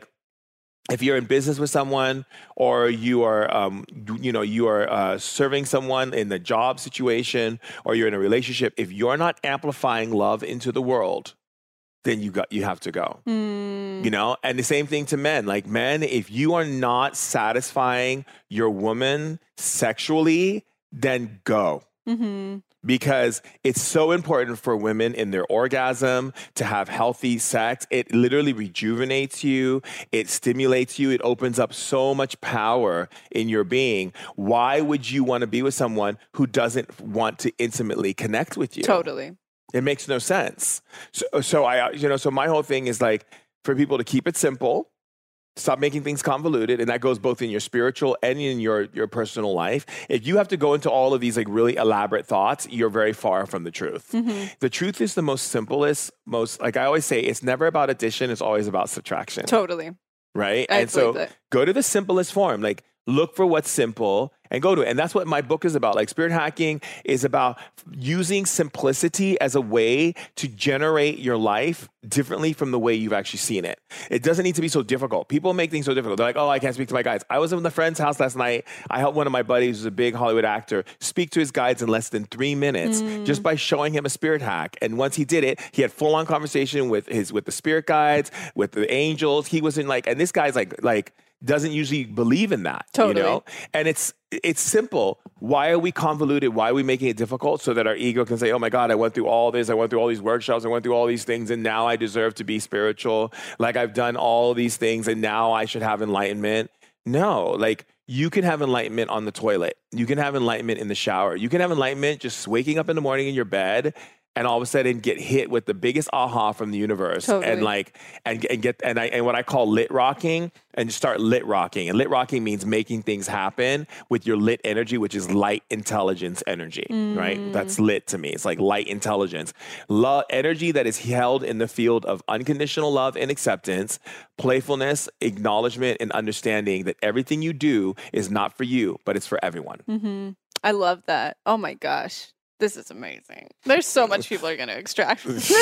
if you're in business with someone, or you are, um, you know, you are uh, serving someone in a job situation, or you're in a relationship, if you're not amplifying love into the world, then you got you have to go. Mm. You know, and the same thing to men. Like, men, if you are not satisfying your woman sexually, then go. Mm-hmm. Because it's so important for women in their orgasm to have healthy sex. It literally rejuvenates you. It stimulates you. It opens up so much power in your being. Why would you want to be with someone who doesn't want to intimately connect with you? Totally. It makes no sense. So, so I, you know, so my whole thing is like, for people to keep it simple. Stop making things convoluted, and that goes both in your spiritual and in your, your personal life. If you have to go into all of these like really elaborate thoughts, you're very far from the truth. Mm-hmm. The truth is the most simplest, most, like I always say, it's never about addition, it's always about subtraction. Totally. Right? I and so believe that. go to the simplest form. Like, look for what's simple and go to it. And that's what my book is about. Like, Spirit Hacking is about using simplicity as a way to generate your life differently from the way you've actually seen it. It doesn't need to be so difficult. People make things so difficult. They're like, oh, I can't speak to my guides. I was in a friend's house last night. I helped one of my buddies, who's a big Hollywood actor, speak to his guides in less than three minutes Mm. just by showing him a spirit hack. And once he did it, he had full-on conversation with his with the spirit guides, with the angels. He was in like, and this guy's like, like, doesn't usually believe in that, Totally. you know? And it's it's simple. Why are we convoluted? Why are we making it difficult? So that our ego can say, oh my God, I went through all this. I went through all these workshops. I went through all these things. And now I deserve to be spiritual. Like, I've done all these things and now I should have enlightenment. No, like, you can have enlightenment on the toilet. You can have enlightenment in the shower. You can have enlightenment just waking up in the morning in your bed and all of a sudden get hit with the biggest aha from the universe. Totally. And like, and, and get, and I, and what I call lit rocking, and start lit rocking. And lit rocking means making things happen with your lit energy, which is light intelligence energy, Mm. right? That's lit to me. It's like light intelligence. Love, energy that is held in the field of unconditional love and acceptance, playfulness, acknowledgement, and understanding that everything you do is not for you, but it's for everyone. Mm-hmm. I love that. Oh my gosh. This is amazing. There's so much people are going to extract from this.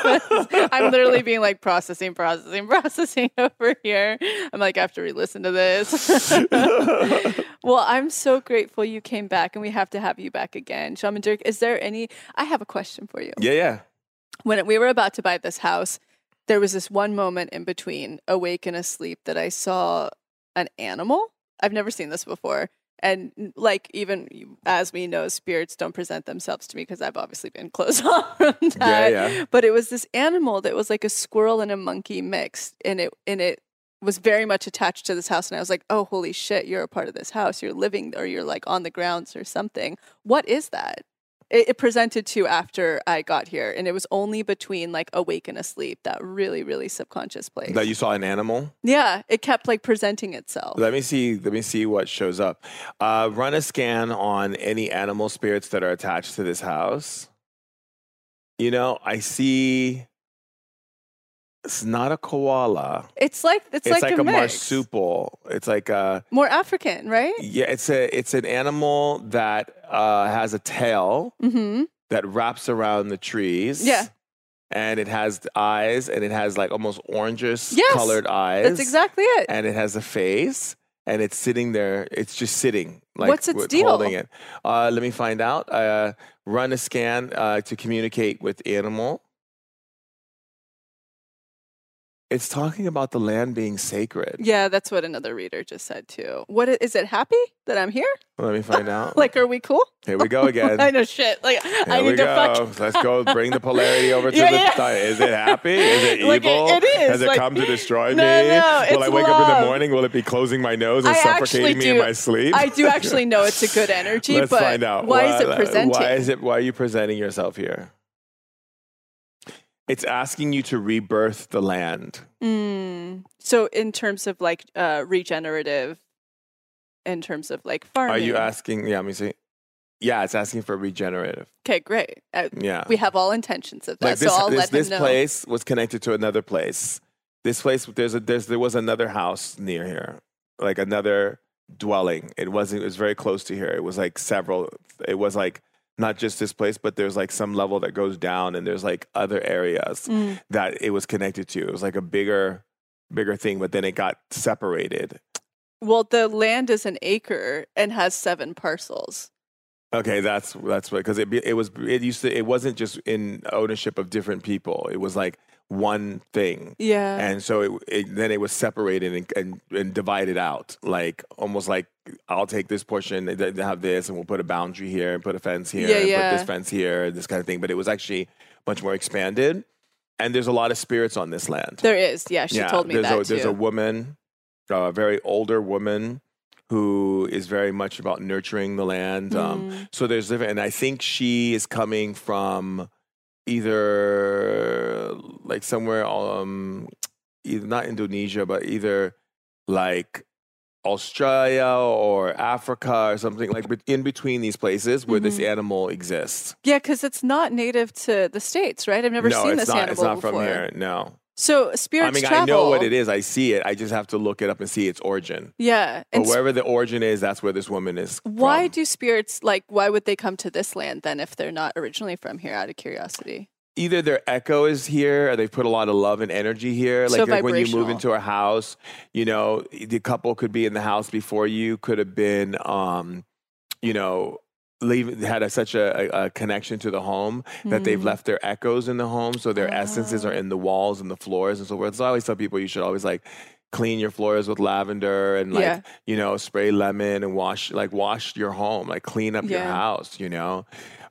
I'm literally being like processing, processing, processing over here. I'm like, I have to re-listen to this. Well, I'm so grateful you came back, and we have to have you back again. Shaman Durek, is there any, I have a question for you. Yeah, yeah. When we were about to buy this house, there was this one moment in between awake and asleep that I saw an animal. I've never seen this before. And like, even as we know, spirits don't present themselves to me because I've obviously been closed off from that. Yeah, yeah. But it was this animal that was like a squirrel and a monkey mixed, and it and it was very much attached to this house. And I was like, oh, holy shit, you're a part of this house. You're living, or you're like on the grounds or something. What is that? It, it presented to after I got here, and it was only between like awake and asleep, that really, really subconscious place. That you saw an animal? Yeah, it kept like presenting itself. Let me see. Let me see what shows up. Uh, run a scan on any animal spirits that are attached to this house. You know, I see. It's not a koala. It's like it's, It's like, like, a, a mix. marsupial. It's like a More African, right? yeah. It's a it's an animal that uh, has a tail Mm-hmm. that wraps around the trees. Yeah. And it has eyes, and it has like almost orangish Yes, colored eyes. That's exactly it. And it has a face, and it's sitting there. It's just sitting. Like, What's its with- deal? Holding it. Uh, let me find out. Uh, run a scan uh, to communicate with animal. It's talking about the land being sacred. Yeah, that's what another reader just said too. What i- is it happy that I'm here? Let me find out. Like, are we cool? Here we go again. I know shit. Like, Here I we need to go. fuck. Let's go. Bring the polarity over to Yeah, the yeah. side. Is it happy? Is it evil? Like, it- it is. Has it Like- come to destroy No, me? no, Will I it's wake up in love. the morning? Will it be closing my nose and I actually suffocating me in do- my sleep? I do actually know it's a good energy, Let's but find out. why is it presenting? Why is it? Why are you presenting yourself here? It's asking you to rebirth the land. Mm. So, in terms of like uh, regenerative, in terms of like farming. Are you asking? Yeah, let me see. Yeah, it's asking for regenerative. Okay, great. Uh, Yeah. We have all intentions of that, Like this, so I'll this, let this him know. place was connected to another place. This place, there's a there's there was another house near here, like another dwelling. It wasn't. It was very close to here. It was like several. It was like not just this place, but there's like some level that goes down, and there's like other areas Mm. that it was connected to. It was like a bigger, bigger thing, but then it got separated. Well, the land is an acre and has seven parcels. Okay, that's that's what because it be- it was it used to it wasn't just in ownership of different people. It was like one thing. Yeah. And so it, it then it was separated and, and, and divided out, like almost like I'll take this portion, they they have this, and we'll put a boundary here and put a fence here, Yeah, and yeah. put this fence here, this kind of thing. But it was actually much more expanded, and there's a lot of spirits on this land. There is. Yeah, she told me there's that a, too. There's a woman, a very older woman, who is very much about nurturing the land. Um, Mm. so there's different, and I think she is coming from either like somewhere, um, either not Indonesia, but either like Australia or Africa or something like bet- in between these places where this Mhm. animal exists. Yeah, because it's not native to the States, right? I've never no, seen it's this not. animal It's not before. from here. No. So I spirits mean, travel. I know what it is. I see it. I just have to look it up and see its origin. Yeah. But And s- wherever the origin is, that's where this woman is. why from. do spirits, like, why would they come to this land then if they're not originally from here, out of curiosity? Either their echo is here or they put a lot of love and energy here. So Like, like when you move vibrational. into a house, you know, the couple could be in the house before you, could have been, um, you know, leave had a, such a, a, a connection to the home that they've Mm. left their echoes in the home. So their essences are Ah. in the walls and the floors and so forth. So I always tell people you should always like clean your floors with lavender and like, Yeah. you know, spray lemon and wash, like wash your home, like clean up your Yeah. house, you know.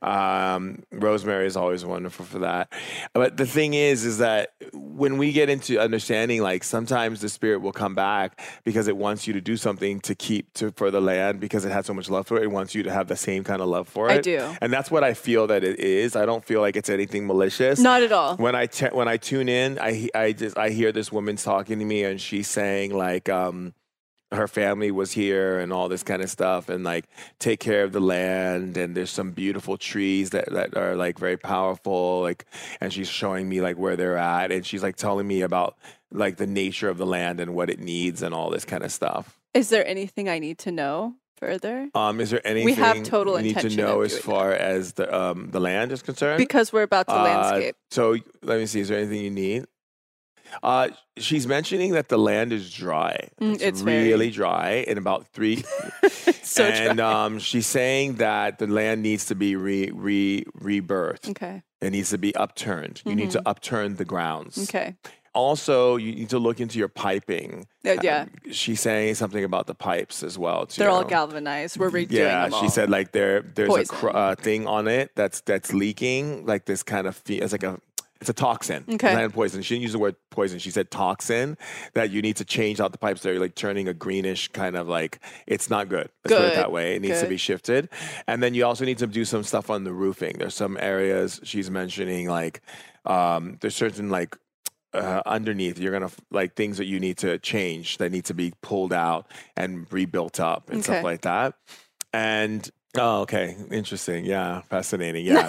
Um, rosemary is always wonderful for that. But the thing is, is that when we get into understanding, like sometimes the spirit will come back because it wants you to do something to keep to for the land because it had so much love for it. It wants you to have the same kind of love for it. I do. And that's what I feel that it is. I don't feel like it's anything malicious. Not at all. When I te- when I tune in, I I just I hear this woman talking to me and she's saying like um her family was here and all this kind of stuff and like take care of the land and there's some beautiful trees that, that are like very powerful like and she's showing me like where they're at and she's like telling me about like the nature of the land and what it needs and all this kind of stuff. Is there anything I need to know further? Um, is there anything have total you need to intention know of as doing far as the um the land is concerned? Because we're about to Uh, landscape. So let me see. Is there anything you need? Uh, she's mentioning that the land is dry. Mm, it's it's very- really dry in about three. So and dry. um, she's saying that the land needs to be re re rebirthed. Okay. It needs to be upturned. You need to upturn the grounds. Okay. Also, you need to look into your piping. Uh, yeah. She's saying something about the pipes as well too. They're all galvanized. We're redoing Yeah, them all. she said like there there's a Poison. cr- uh, thing on it that's that's leaking, like this kind of fe- it's like a it's a toxin. Okay. It's not poison. She didn't use the word poison. She said toxin that you need to change out the pipes. They're like turning a greenish kind of like it's not good. Let's put it Good. that way. It needs to Good. be shifted. And then you also need to do some stuff on the roofing. There's some areas she's mentioning like um, there's certain like uh, underneath you're gonna like things that you need to change that need to be pulled out and rebuilt up and stuff Okay. like that. And oh, okay, interesting. Yeah, fascinating. Yeah.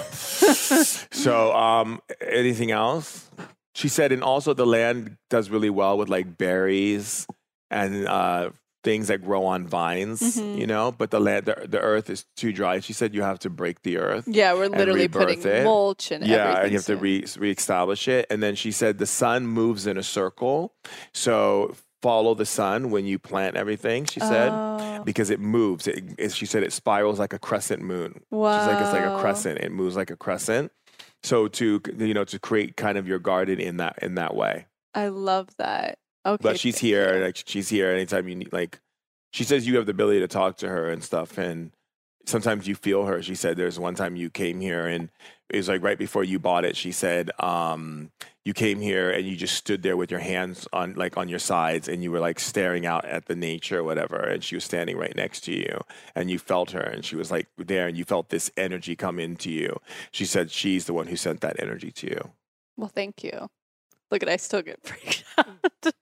So, um, anything else? She said, and also the land does really well with like berries and uh, things that grow on vines. Mhm. You know, but the land, the, the earth is too dry. She said you have to break the earth. Yeah, we're literally putting rebirth it. mulch and Yeah, everything. and you have to soon. re reestablish it. And then she said the sun moves in a circle, so follow the sun when you plant everything. She said Oh, because it moves. It, it, she said it spirals like a crescent moon. wow. She's like it's like a crescent. It moves like a crescent. So to you know to create kind of your garden in that in that way. I love that. Okay. But she's thank here. you. Like she's here anytime you need. Like she says, you have the ability to talk to her and stuff, and sometimes you feel her. She said there's one time you came here and it was like right before you bought it. She said um, you came here and you just stood there with your hands on like on your sides and you were like staring out at the nature or whatever. And she was standing right next to you and you felt her and she was like there and you felt this energy come into you. She said she's the one who sent that energy to you. Well, thank you. Look at I still get freaked out.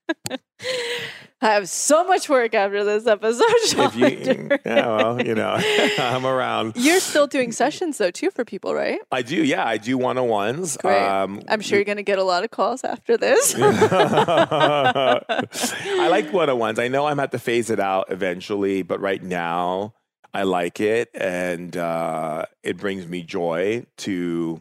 I have so much work after this episode. If you, yeah, well, you know, I'm around. You're still doing sessions though too for people, right? I do, yeah. I do one-on-ones. Great. Um, I'm sure you're going to get a lot of calls after this. I like one-on-ones. I know I'm going to have to phase it out eventually, but right now I like it, and uh, it brings me joy to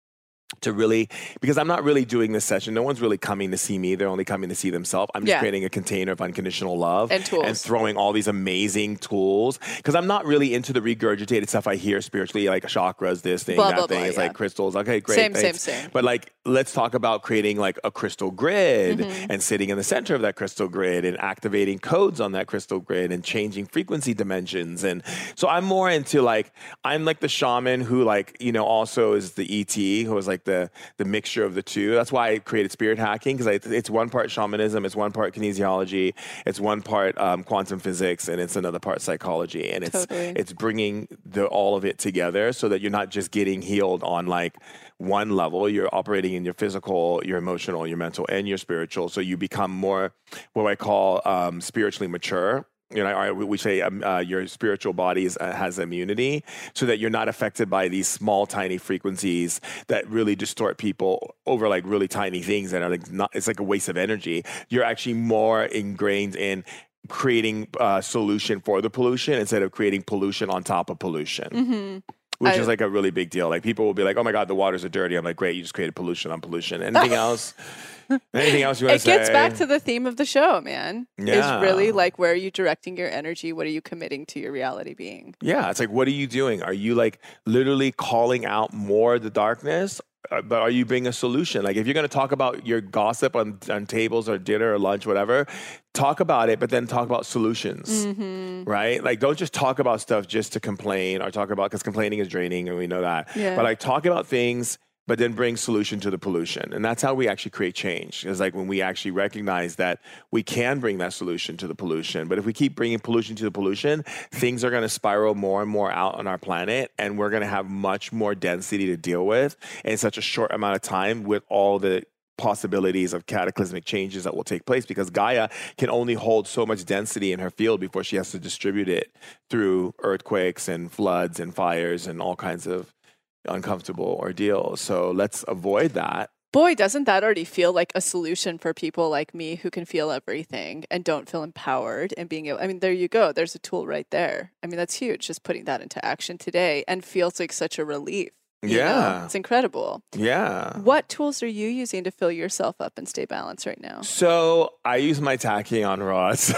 to really, because I'm not really doing this session. No one's really coming to see me. They're only coming to see themselves. I'm just Yeah. creating a container of unconditional love And tools. and throwing all these amazing tools. Because I'm not really into the regurgitated stuff I hear spiritually, like chakras, this thing, Blah, that blah, thing. blah, It's yeah. like crystals. Okay, great. Same, same, thanks. same. But like, let's talk about creating like a crystal grid Mm-hmm. and sitting in the center of that crystal grid and activating codes on that crystal grid and changing frequency dimensions. And so I'm more into like, I'm like the shaman who like, you know, also is the E T, who is like the, the mixture of the two. That's why I created spirit hacking, because it's one part shamanism, it's one part kinesiology, it's one part um, quantum physics, and it's another part psychology. And it's Totally. it's bringing the all of it together so that you're not just getting healed on like one level. You're operating in your physical, your emotional, your mental, and your spiritual. So you become more what I call um, spiritually mature. You know, I- we say um, uh, your spiritual body is, uh, has immunity, so that you're not affected by these small, tiny frequencies that really distort people over like really tiny things that are like not. It's like a waste of energy. You're actually more ingrained in creating a solution for the pollution instead of creating pollution on top of pollution. Mm-hmm. Which I- is like a really big deal. Like people will be like, "Oh my God, the waters are dirty." I'm like, "Great, you just created pollution on pollution." Anything else? Anything else you want It to say? gets back to the theme of the show, man. Yeah. Is really like, where are you directing your energy? What are you committing to your reality being? Yeah, it's like, what are you doing? Are you like literally calling out more the darkness? Uh, But are you bringing a solution? Like if you're going to talk about your gossip on, on tables or dinner or lunch, whatever, talk about it, but then talk about solutions, Mm-hmm. right? Like don't just talk about stuff just to complain or talk about, because complaining is draining and we know that. Yeah. But like talk about things, but then bring solution to the pollution. And that's how we actually create change. It's like when we actually recognize that we can bring that solution to the pollution. But if we keep bringing pollution to the pollution, things are going to spiral more and more out on our planet. And we're going to have much more density to deal with in such a short amount of time, with all the possibilities of cataclysmic changes that will take place, because Gaia can only hold so much density in her field before she has to distribute it through earthquakes and floods and fires and all kinds of uncomfortable ordeals. So let's avoid that. Boy, doesn't that already feel like a solution for people like me who can feel everything and don't feel empowered and being able, I mean, there you go. There's a tool right there. I mean, that's huge. Just putting that into action today, and feels like such a relief. you know? Yeah. It's incredible. Yeah. What tools are you using to fill yourself up and stay balanced right now? So I use my tachyon rods.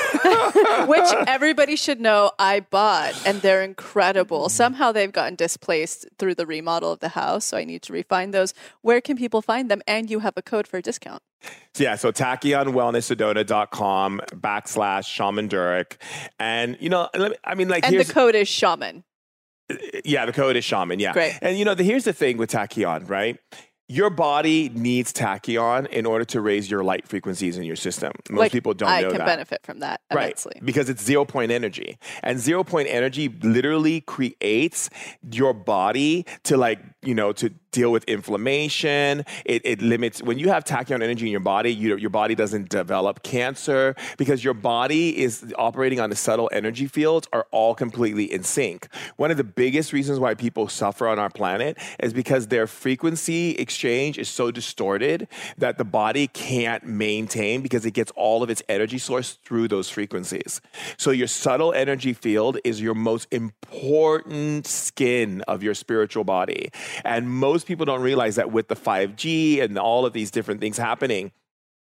Which everybody should know I bought, and they're incredible. Somehow they've gotten displaced through the remodel of the house, so I need to refine those. Where can people find them? And you have a code for a discount. So yeah, so tachyon wellness sedona dot com backslash shaman Durek. And, you know, let me- I mean, like, And here's, the code is shaman. yeah, the code is shaman. Yeah. Great. And, you know, the, here's the thing with tachyon, right? Your body needs tachyon in order to raise your light frequencies in your system. Most Like, people don't I know can that. benefit from that Right, immensely. because it's zero point energy. And zero point energy literally creates your body to, like, you know, to deal with inflammation. It, it limits, when you have tachyon energy in your body, you, your body doesn't develop cancer, because your body is operating on the subtle energy fields are all completely in sync. One of the biggest reasons why people suffer on our planet is because their frequency exchange is so distorted that the body can't maintain, because it gets all of its energy source through those frequencies. So your subtle energy field is your most important skin of your spiritual body. And most people don't realize that with the five G and all of these different things happening,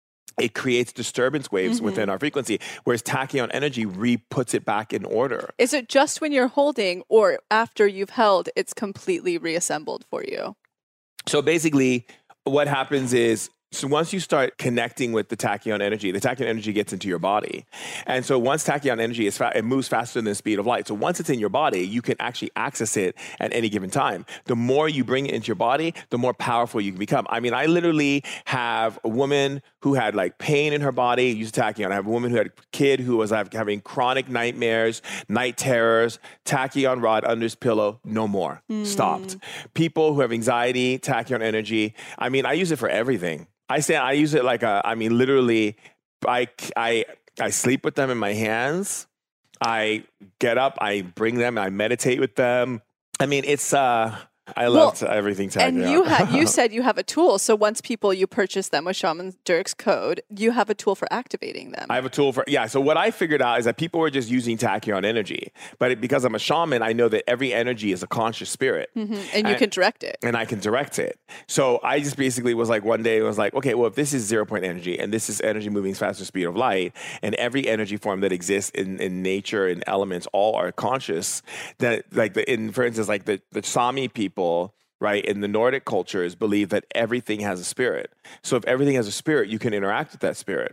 it creates disturbance waves Mm-hmm. within our frequency, whereas tachyon energy re-puts it back in order. Is it just when you're holding, or after you've held, it's completely reassembled for you? So basically, what happens is So once you start connecting with the tachyon energy, the tachyon energy gets into your body. And so once tachyon energy is fa- it moves faster than the speed of light. So once it's in your body, you can actually access it at any given time. The more you bring it into your body, the more powerful you can become. I mean, I literally have a woman who had like pain in her body, used tachyon. I have a woman who had a kid who was having chronic nightmares, night terrors, tachyon rod under his pillow, no more, mm. stopped. People who have anxiety, tachyon energy. I mean, I use it for everything. I say I use it like a, I mean, literally, I, I, I sleep with them in my hands. I get up, I bring them, I meditate with them. I mean, it's, uh, I love well, everything tachyon. And you ha- you said you have a tool. So once people, you purchase them with Shaman Durek's code, you have a tool for activating them. I have a tool for, yeah. So what I figured out is that people were just using tachyon energy. But it, because I'm a shaman, I know that every energy is a conscious spirit. Mm-hmm. And you and, can direct it. And I can direct it. So I just basically was like, one day, it was like, okay, well, if this is zero point energy and this is energy moving as fast as the speed of light, and every energy form that exists in, in nature and elements all are conscious, that like the, in, for instance, like the, the Sami people, right, in the Nordic cultures believe that everything has a spirit. So if everything has a spirit, you can interact with that spirit.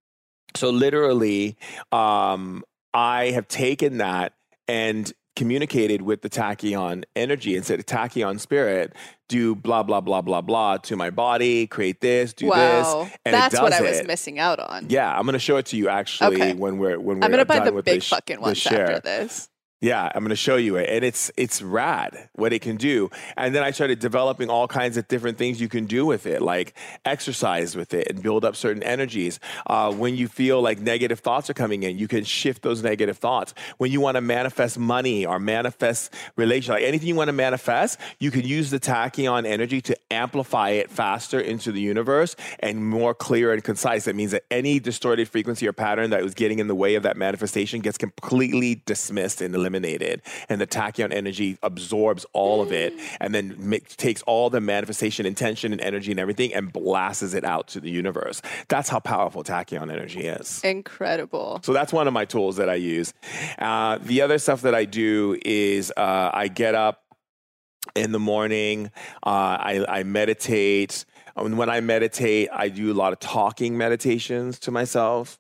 So literally, um, I have taken that and communicated with the tachyon energy and said, tachyon spirit, do blah, blah, blah, blah, blah to my body, create this, do wow. this. And that's it does what I was it. missing out on. Yeah, I'm going to show it to you actually okay. when we're when we're I'm going to buy done the with big this, fucking ones after this. Yeah, I'm going to show you it. And it's it's rad what it can do. And then I started developing all kinds of different things you can do with it, like exercise with it and build up certain energies. Uh, when you feel like negative thoughts are coming in, you can shift those negative thoughts. When you want to manifest money or manifest relation, like anything you want to manifest, you can use the tachyon energy to amplify it faster into the universe and more clear and concise. That means that any distorted frequency or pattern that was getting in the way of that manifestation gets completely dismissed and eliminated. Eliminated, and the tachyon energy absorbs all of it and then make, takes all the manifestation intention and energy and everything and blasts it out to the universe. That's how powerful tachyon energy is. Incredible. So that's one of my tools that I use. Uh, the other stuff that I do is uh, I get up in the morning, uh, I, I meditate. When I meditate, I do a lot of talking meditations to myself.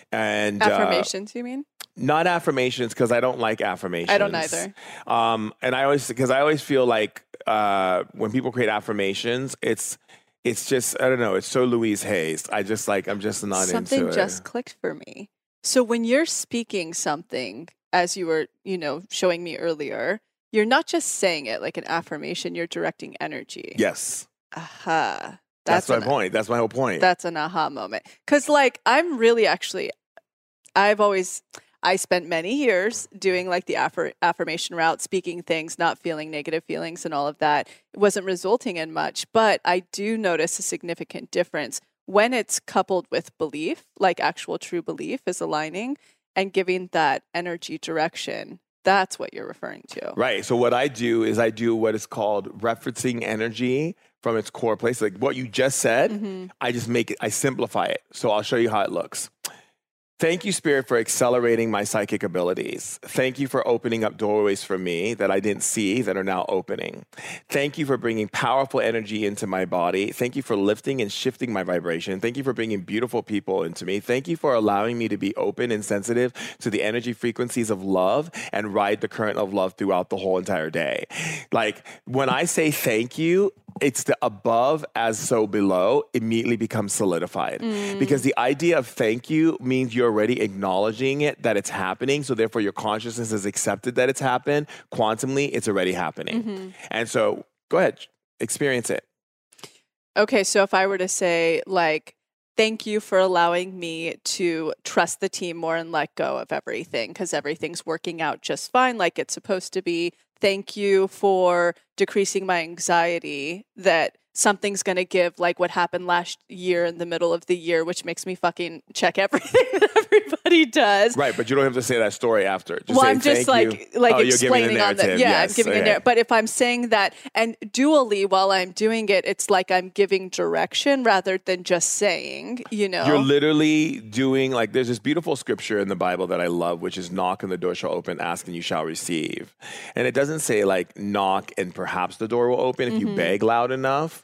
And affirmations, uh, you mean? Not affirmations, because I don't like affirmations. I don't either. Um, and I always, because I always feel like uh, when people create affirmations, it's it's just, I don't know, it's so Louise Hayes. I just like, I'm just not something into it. Something just clicked for me. So when you're speaking something, as you were, you know, showing me earlier, you're not just saying it like an affirmation, you're directing energy. Yes. Aha. Uh-huh. That's, That's my an, point. That's my whole point. That's an aha moment. Because, like, I'm really actually, I've always, I spent many years doing like the affir- affirmation route, speaking things, not feeling negative feelings and all of that. It wasn't resulting in much, but I do notice a significant difference when it's coupled with belief, like actual true belief is aligning and giving that energy direction. That's what you're referring to. Right. So what I do is I do what is called referencing energy from its core place. Like what you just said, mm-hmm. I just make it, I simplify it. So I'll show you how it looks. Thank you, Spirit, for accelerating my psychic abilities. Thank you for opening up doorways for me that I didn't see that are now opening. Thank you for bringing powerful energy into my body. Thank you for lifting and shifting my vibration. Thank you for bringing beautiful people into me. Thank you for allowing me to be open and sensitive to the energy frequencies of love and ride the current of love throughout the whole entire day. Like when I say thank you, it's the above as so below immediately becomes solidified. Mm. Because the idea of thank you means you're already acknowledging it, that it's happening. So therefore your consciousness has accepted that it's happened. Quantumly, it's already happening. Mm-hmm. And so go ahead, experience it. Okay, so if I were to say like, thank you for allowing me to trust the team more and let go of everything because everything's working out just fine like it's supposed to be. Thank you for decreasing my anxiety that something's going to give like what happened last year in the middle of the year, which makes me fucking check everything that everybody does. Right, but you don't have to say that story after. Just well, say, I'm just like you. like oh, explaining on the yeah, yes, I'm giving okay. a narrative. But if I'm saying that and dually while I'm doing it, it's like I'm giving direction rather than just saying, you know. You're literally doing like there's this beautiful scripture in the Bible that I love, which is knock and the door shall open, ask and you shall receive. And it doesn't say like knock and perhaps the door will open if mm-hmm. you beg loud enough.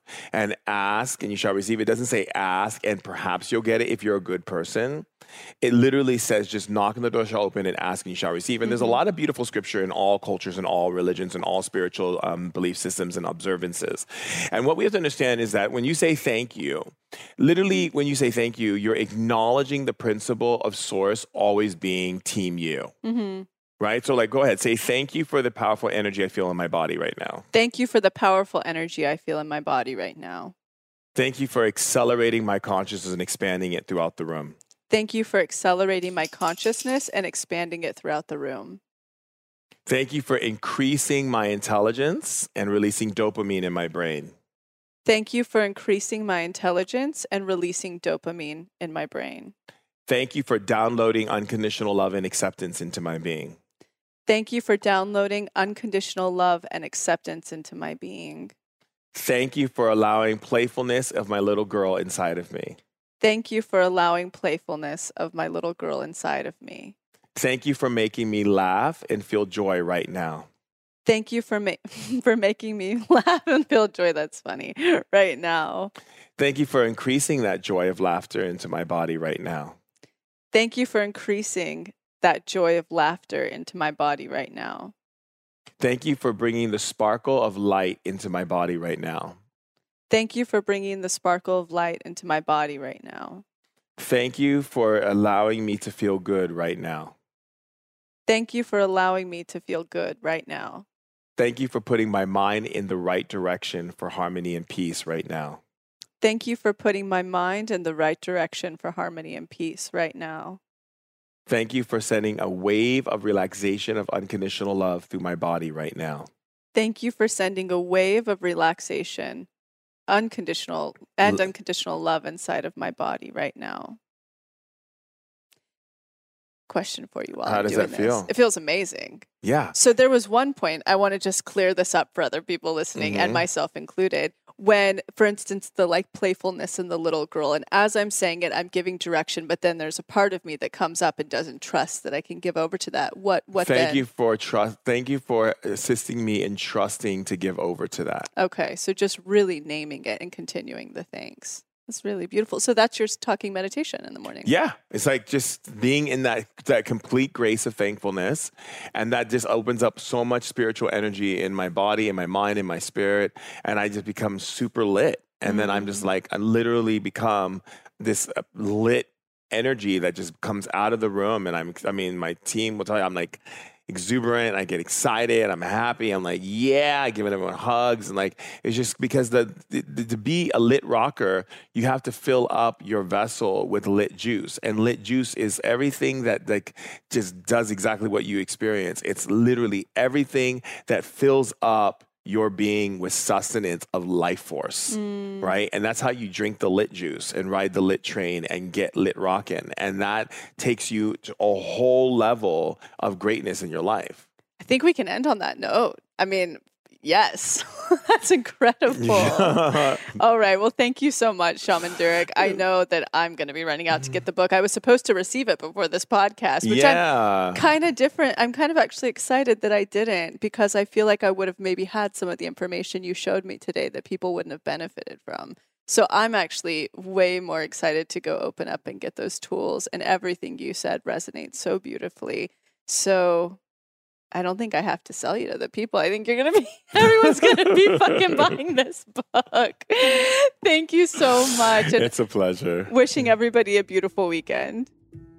and ask and you shall receive. It doesn't say ask and perhaps you'll get it if you're a good person. It literally says just knock and the door shall open and ask and you shall receive. And mm-hmm. there's a lot of beautiful scripture in all cultures and all religions and all spiritual um, belief systems and observances. And what we have to understand is that when you say thank you, literally when you say thank you, you're acknowledging the principle of source always being team you. Mm-hmm. Right? So like, go ahead, say thank you for the powerful energy I feel in my body right now. Thank you for the powerful energy I feel in my body right now. Thank you for accelerating my consciousness and expanding it throughout the room. Thank you for accelerating my consciousness and expanding it throughout the room. Thank you for increasing my intelligence and releasing dopamine in my brain. Thank you for increasing my intelligence and releasing dopamine in my brain. Thank you for downloading unconditional love and acceptance into my being. Thank you for downloading unconditional love and acceptance into my being. Thank you for allowing playfulness of my little girl inside of me. Thank you for allowing playfulness of my little girl inside of me. Thank you for making me laugh and feel joy right now. Thank you for ma- for making me laugh and feel joy. That's funny. Right now. Thank you for increasing that joy of laughter into my body right now. Thank you for increasing that joy of laughter into my body right now. Thank you for bringing the sparkle of light into my body right now. Thank you for bringing the sparkle of light into my body right now. Thank you for allowing me to feel good right now. Thank you for allowing me to feel good right now. Thank you for putting my mind in the right direction for harmony and peace right now. Thank you for putting my mind in the right direction for harmony and peace right now. Thank you for sending a wave of relaxation of unconditional love through my body right now. Thank you for sending a wave of relaxation, unconditional and unconditional love inside of my body right now. Question for you while How I'm does doing that feel? This. It feels amazing. Yeah. So there was one point, I want to just clear this up for other people listening mm-hmm. and myself included, when, for instance, the like playfulness in the little girl, and as I'm saying it, I'm giving direction, but then there's a part of me that comes up and doesn't trust that I can give over to that. What, what Thank then? you for trust. Thank you for assisting me in trusting to give over to that. Okay. So just really naming it and continuing the things. That's really beautiful. So that's your talking meditation in the morning. Yeah. It's like just being in that, that complete grace of thankfulness. And that just opens up so much spiritual energy in my body, in my mind, in my spirit. And I just become super lit. And mm-hmm. then I'm just like, I literally become this lit energy that just comes out of the room. And I'm, I mean, my team will tell you, I'm like, exuberant, I get excited, I'm happy, I'm like, yeah, I give everyone hugs, and like, it's just because the, the, the to be a lit rocker, you have to fill up your vessel with lit juice, and lit juice is everything that like just does exactly what you experience. It's literally everything that fills up your being with sustenance of life force, mm. right? And that's how you drink the lit juice and ride the lit train and get lit rockin'. And that takes you to a whole level of greatness in your life. I think we can end on that note. I mean, yes, that's incredible. Yeah. All right. Well, thank you so much, Shaman Durek. I know that I'm going to be running out to get the book. I was supposed to receive it before this podcast, which yeah. I'm kind of different. I'm kind of actually excited that I didn't, because I feel like I would have maybe had some of the information you showed me today that people wouldn't have benefited from. So I'm actually way more excited to go open up and get those tools, and everything you said resonates so beautifully. So I don't think I have to sell you to the people. I think you're going to be, everyone's going to be fucking buying this book. Thank you so much. And it's a pleasure. Wishing everybody a beautiful weekend.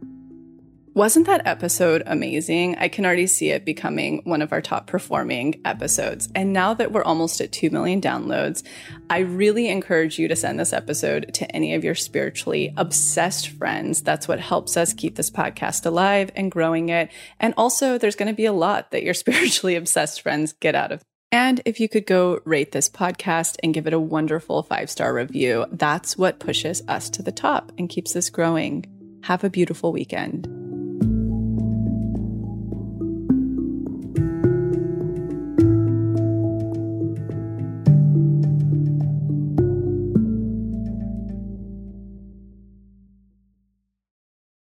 Wasn't that episode amazing? I can already see it becoming one of our top performing episodes. And now that we're almost at two million downloads, I really encourage you to send this episode to any of your spiritually obsessed friends. That's what helps us keep this podcast alive and growing it. And also, there's going to be a lot that your spiritually obsessed friends get out of. And if you could go rate this podcast and give it a wonderful five-star review, that's what pushes us to the top and keeps this growing. Have a beautiful weekend.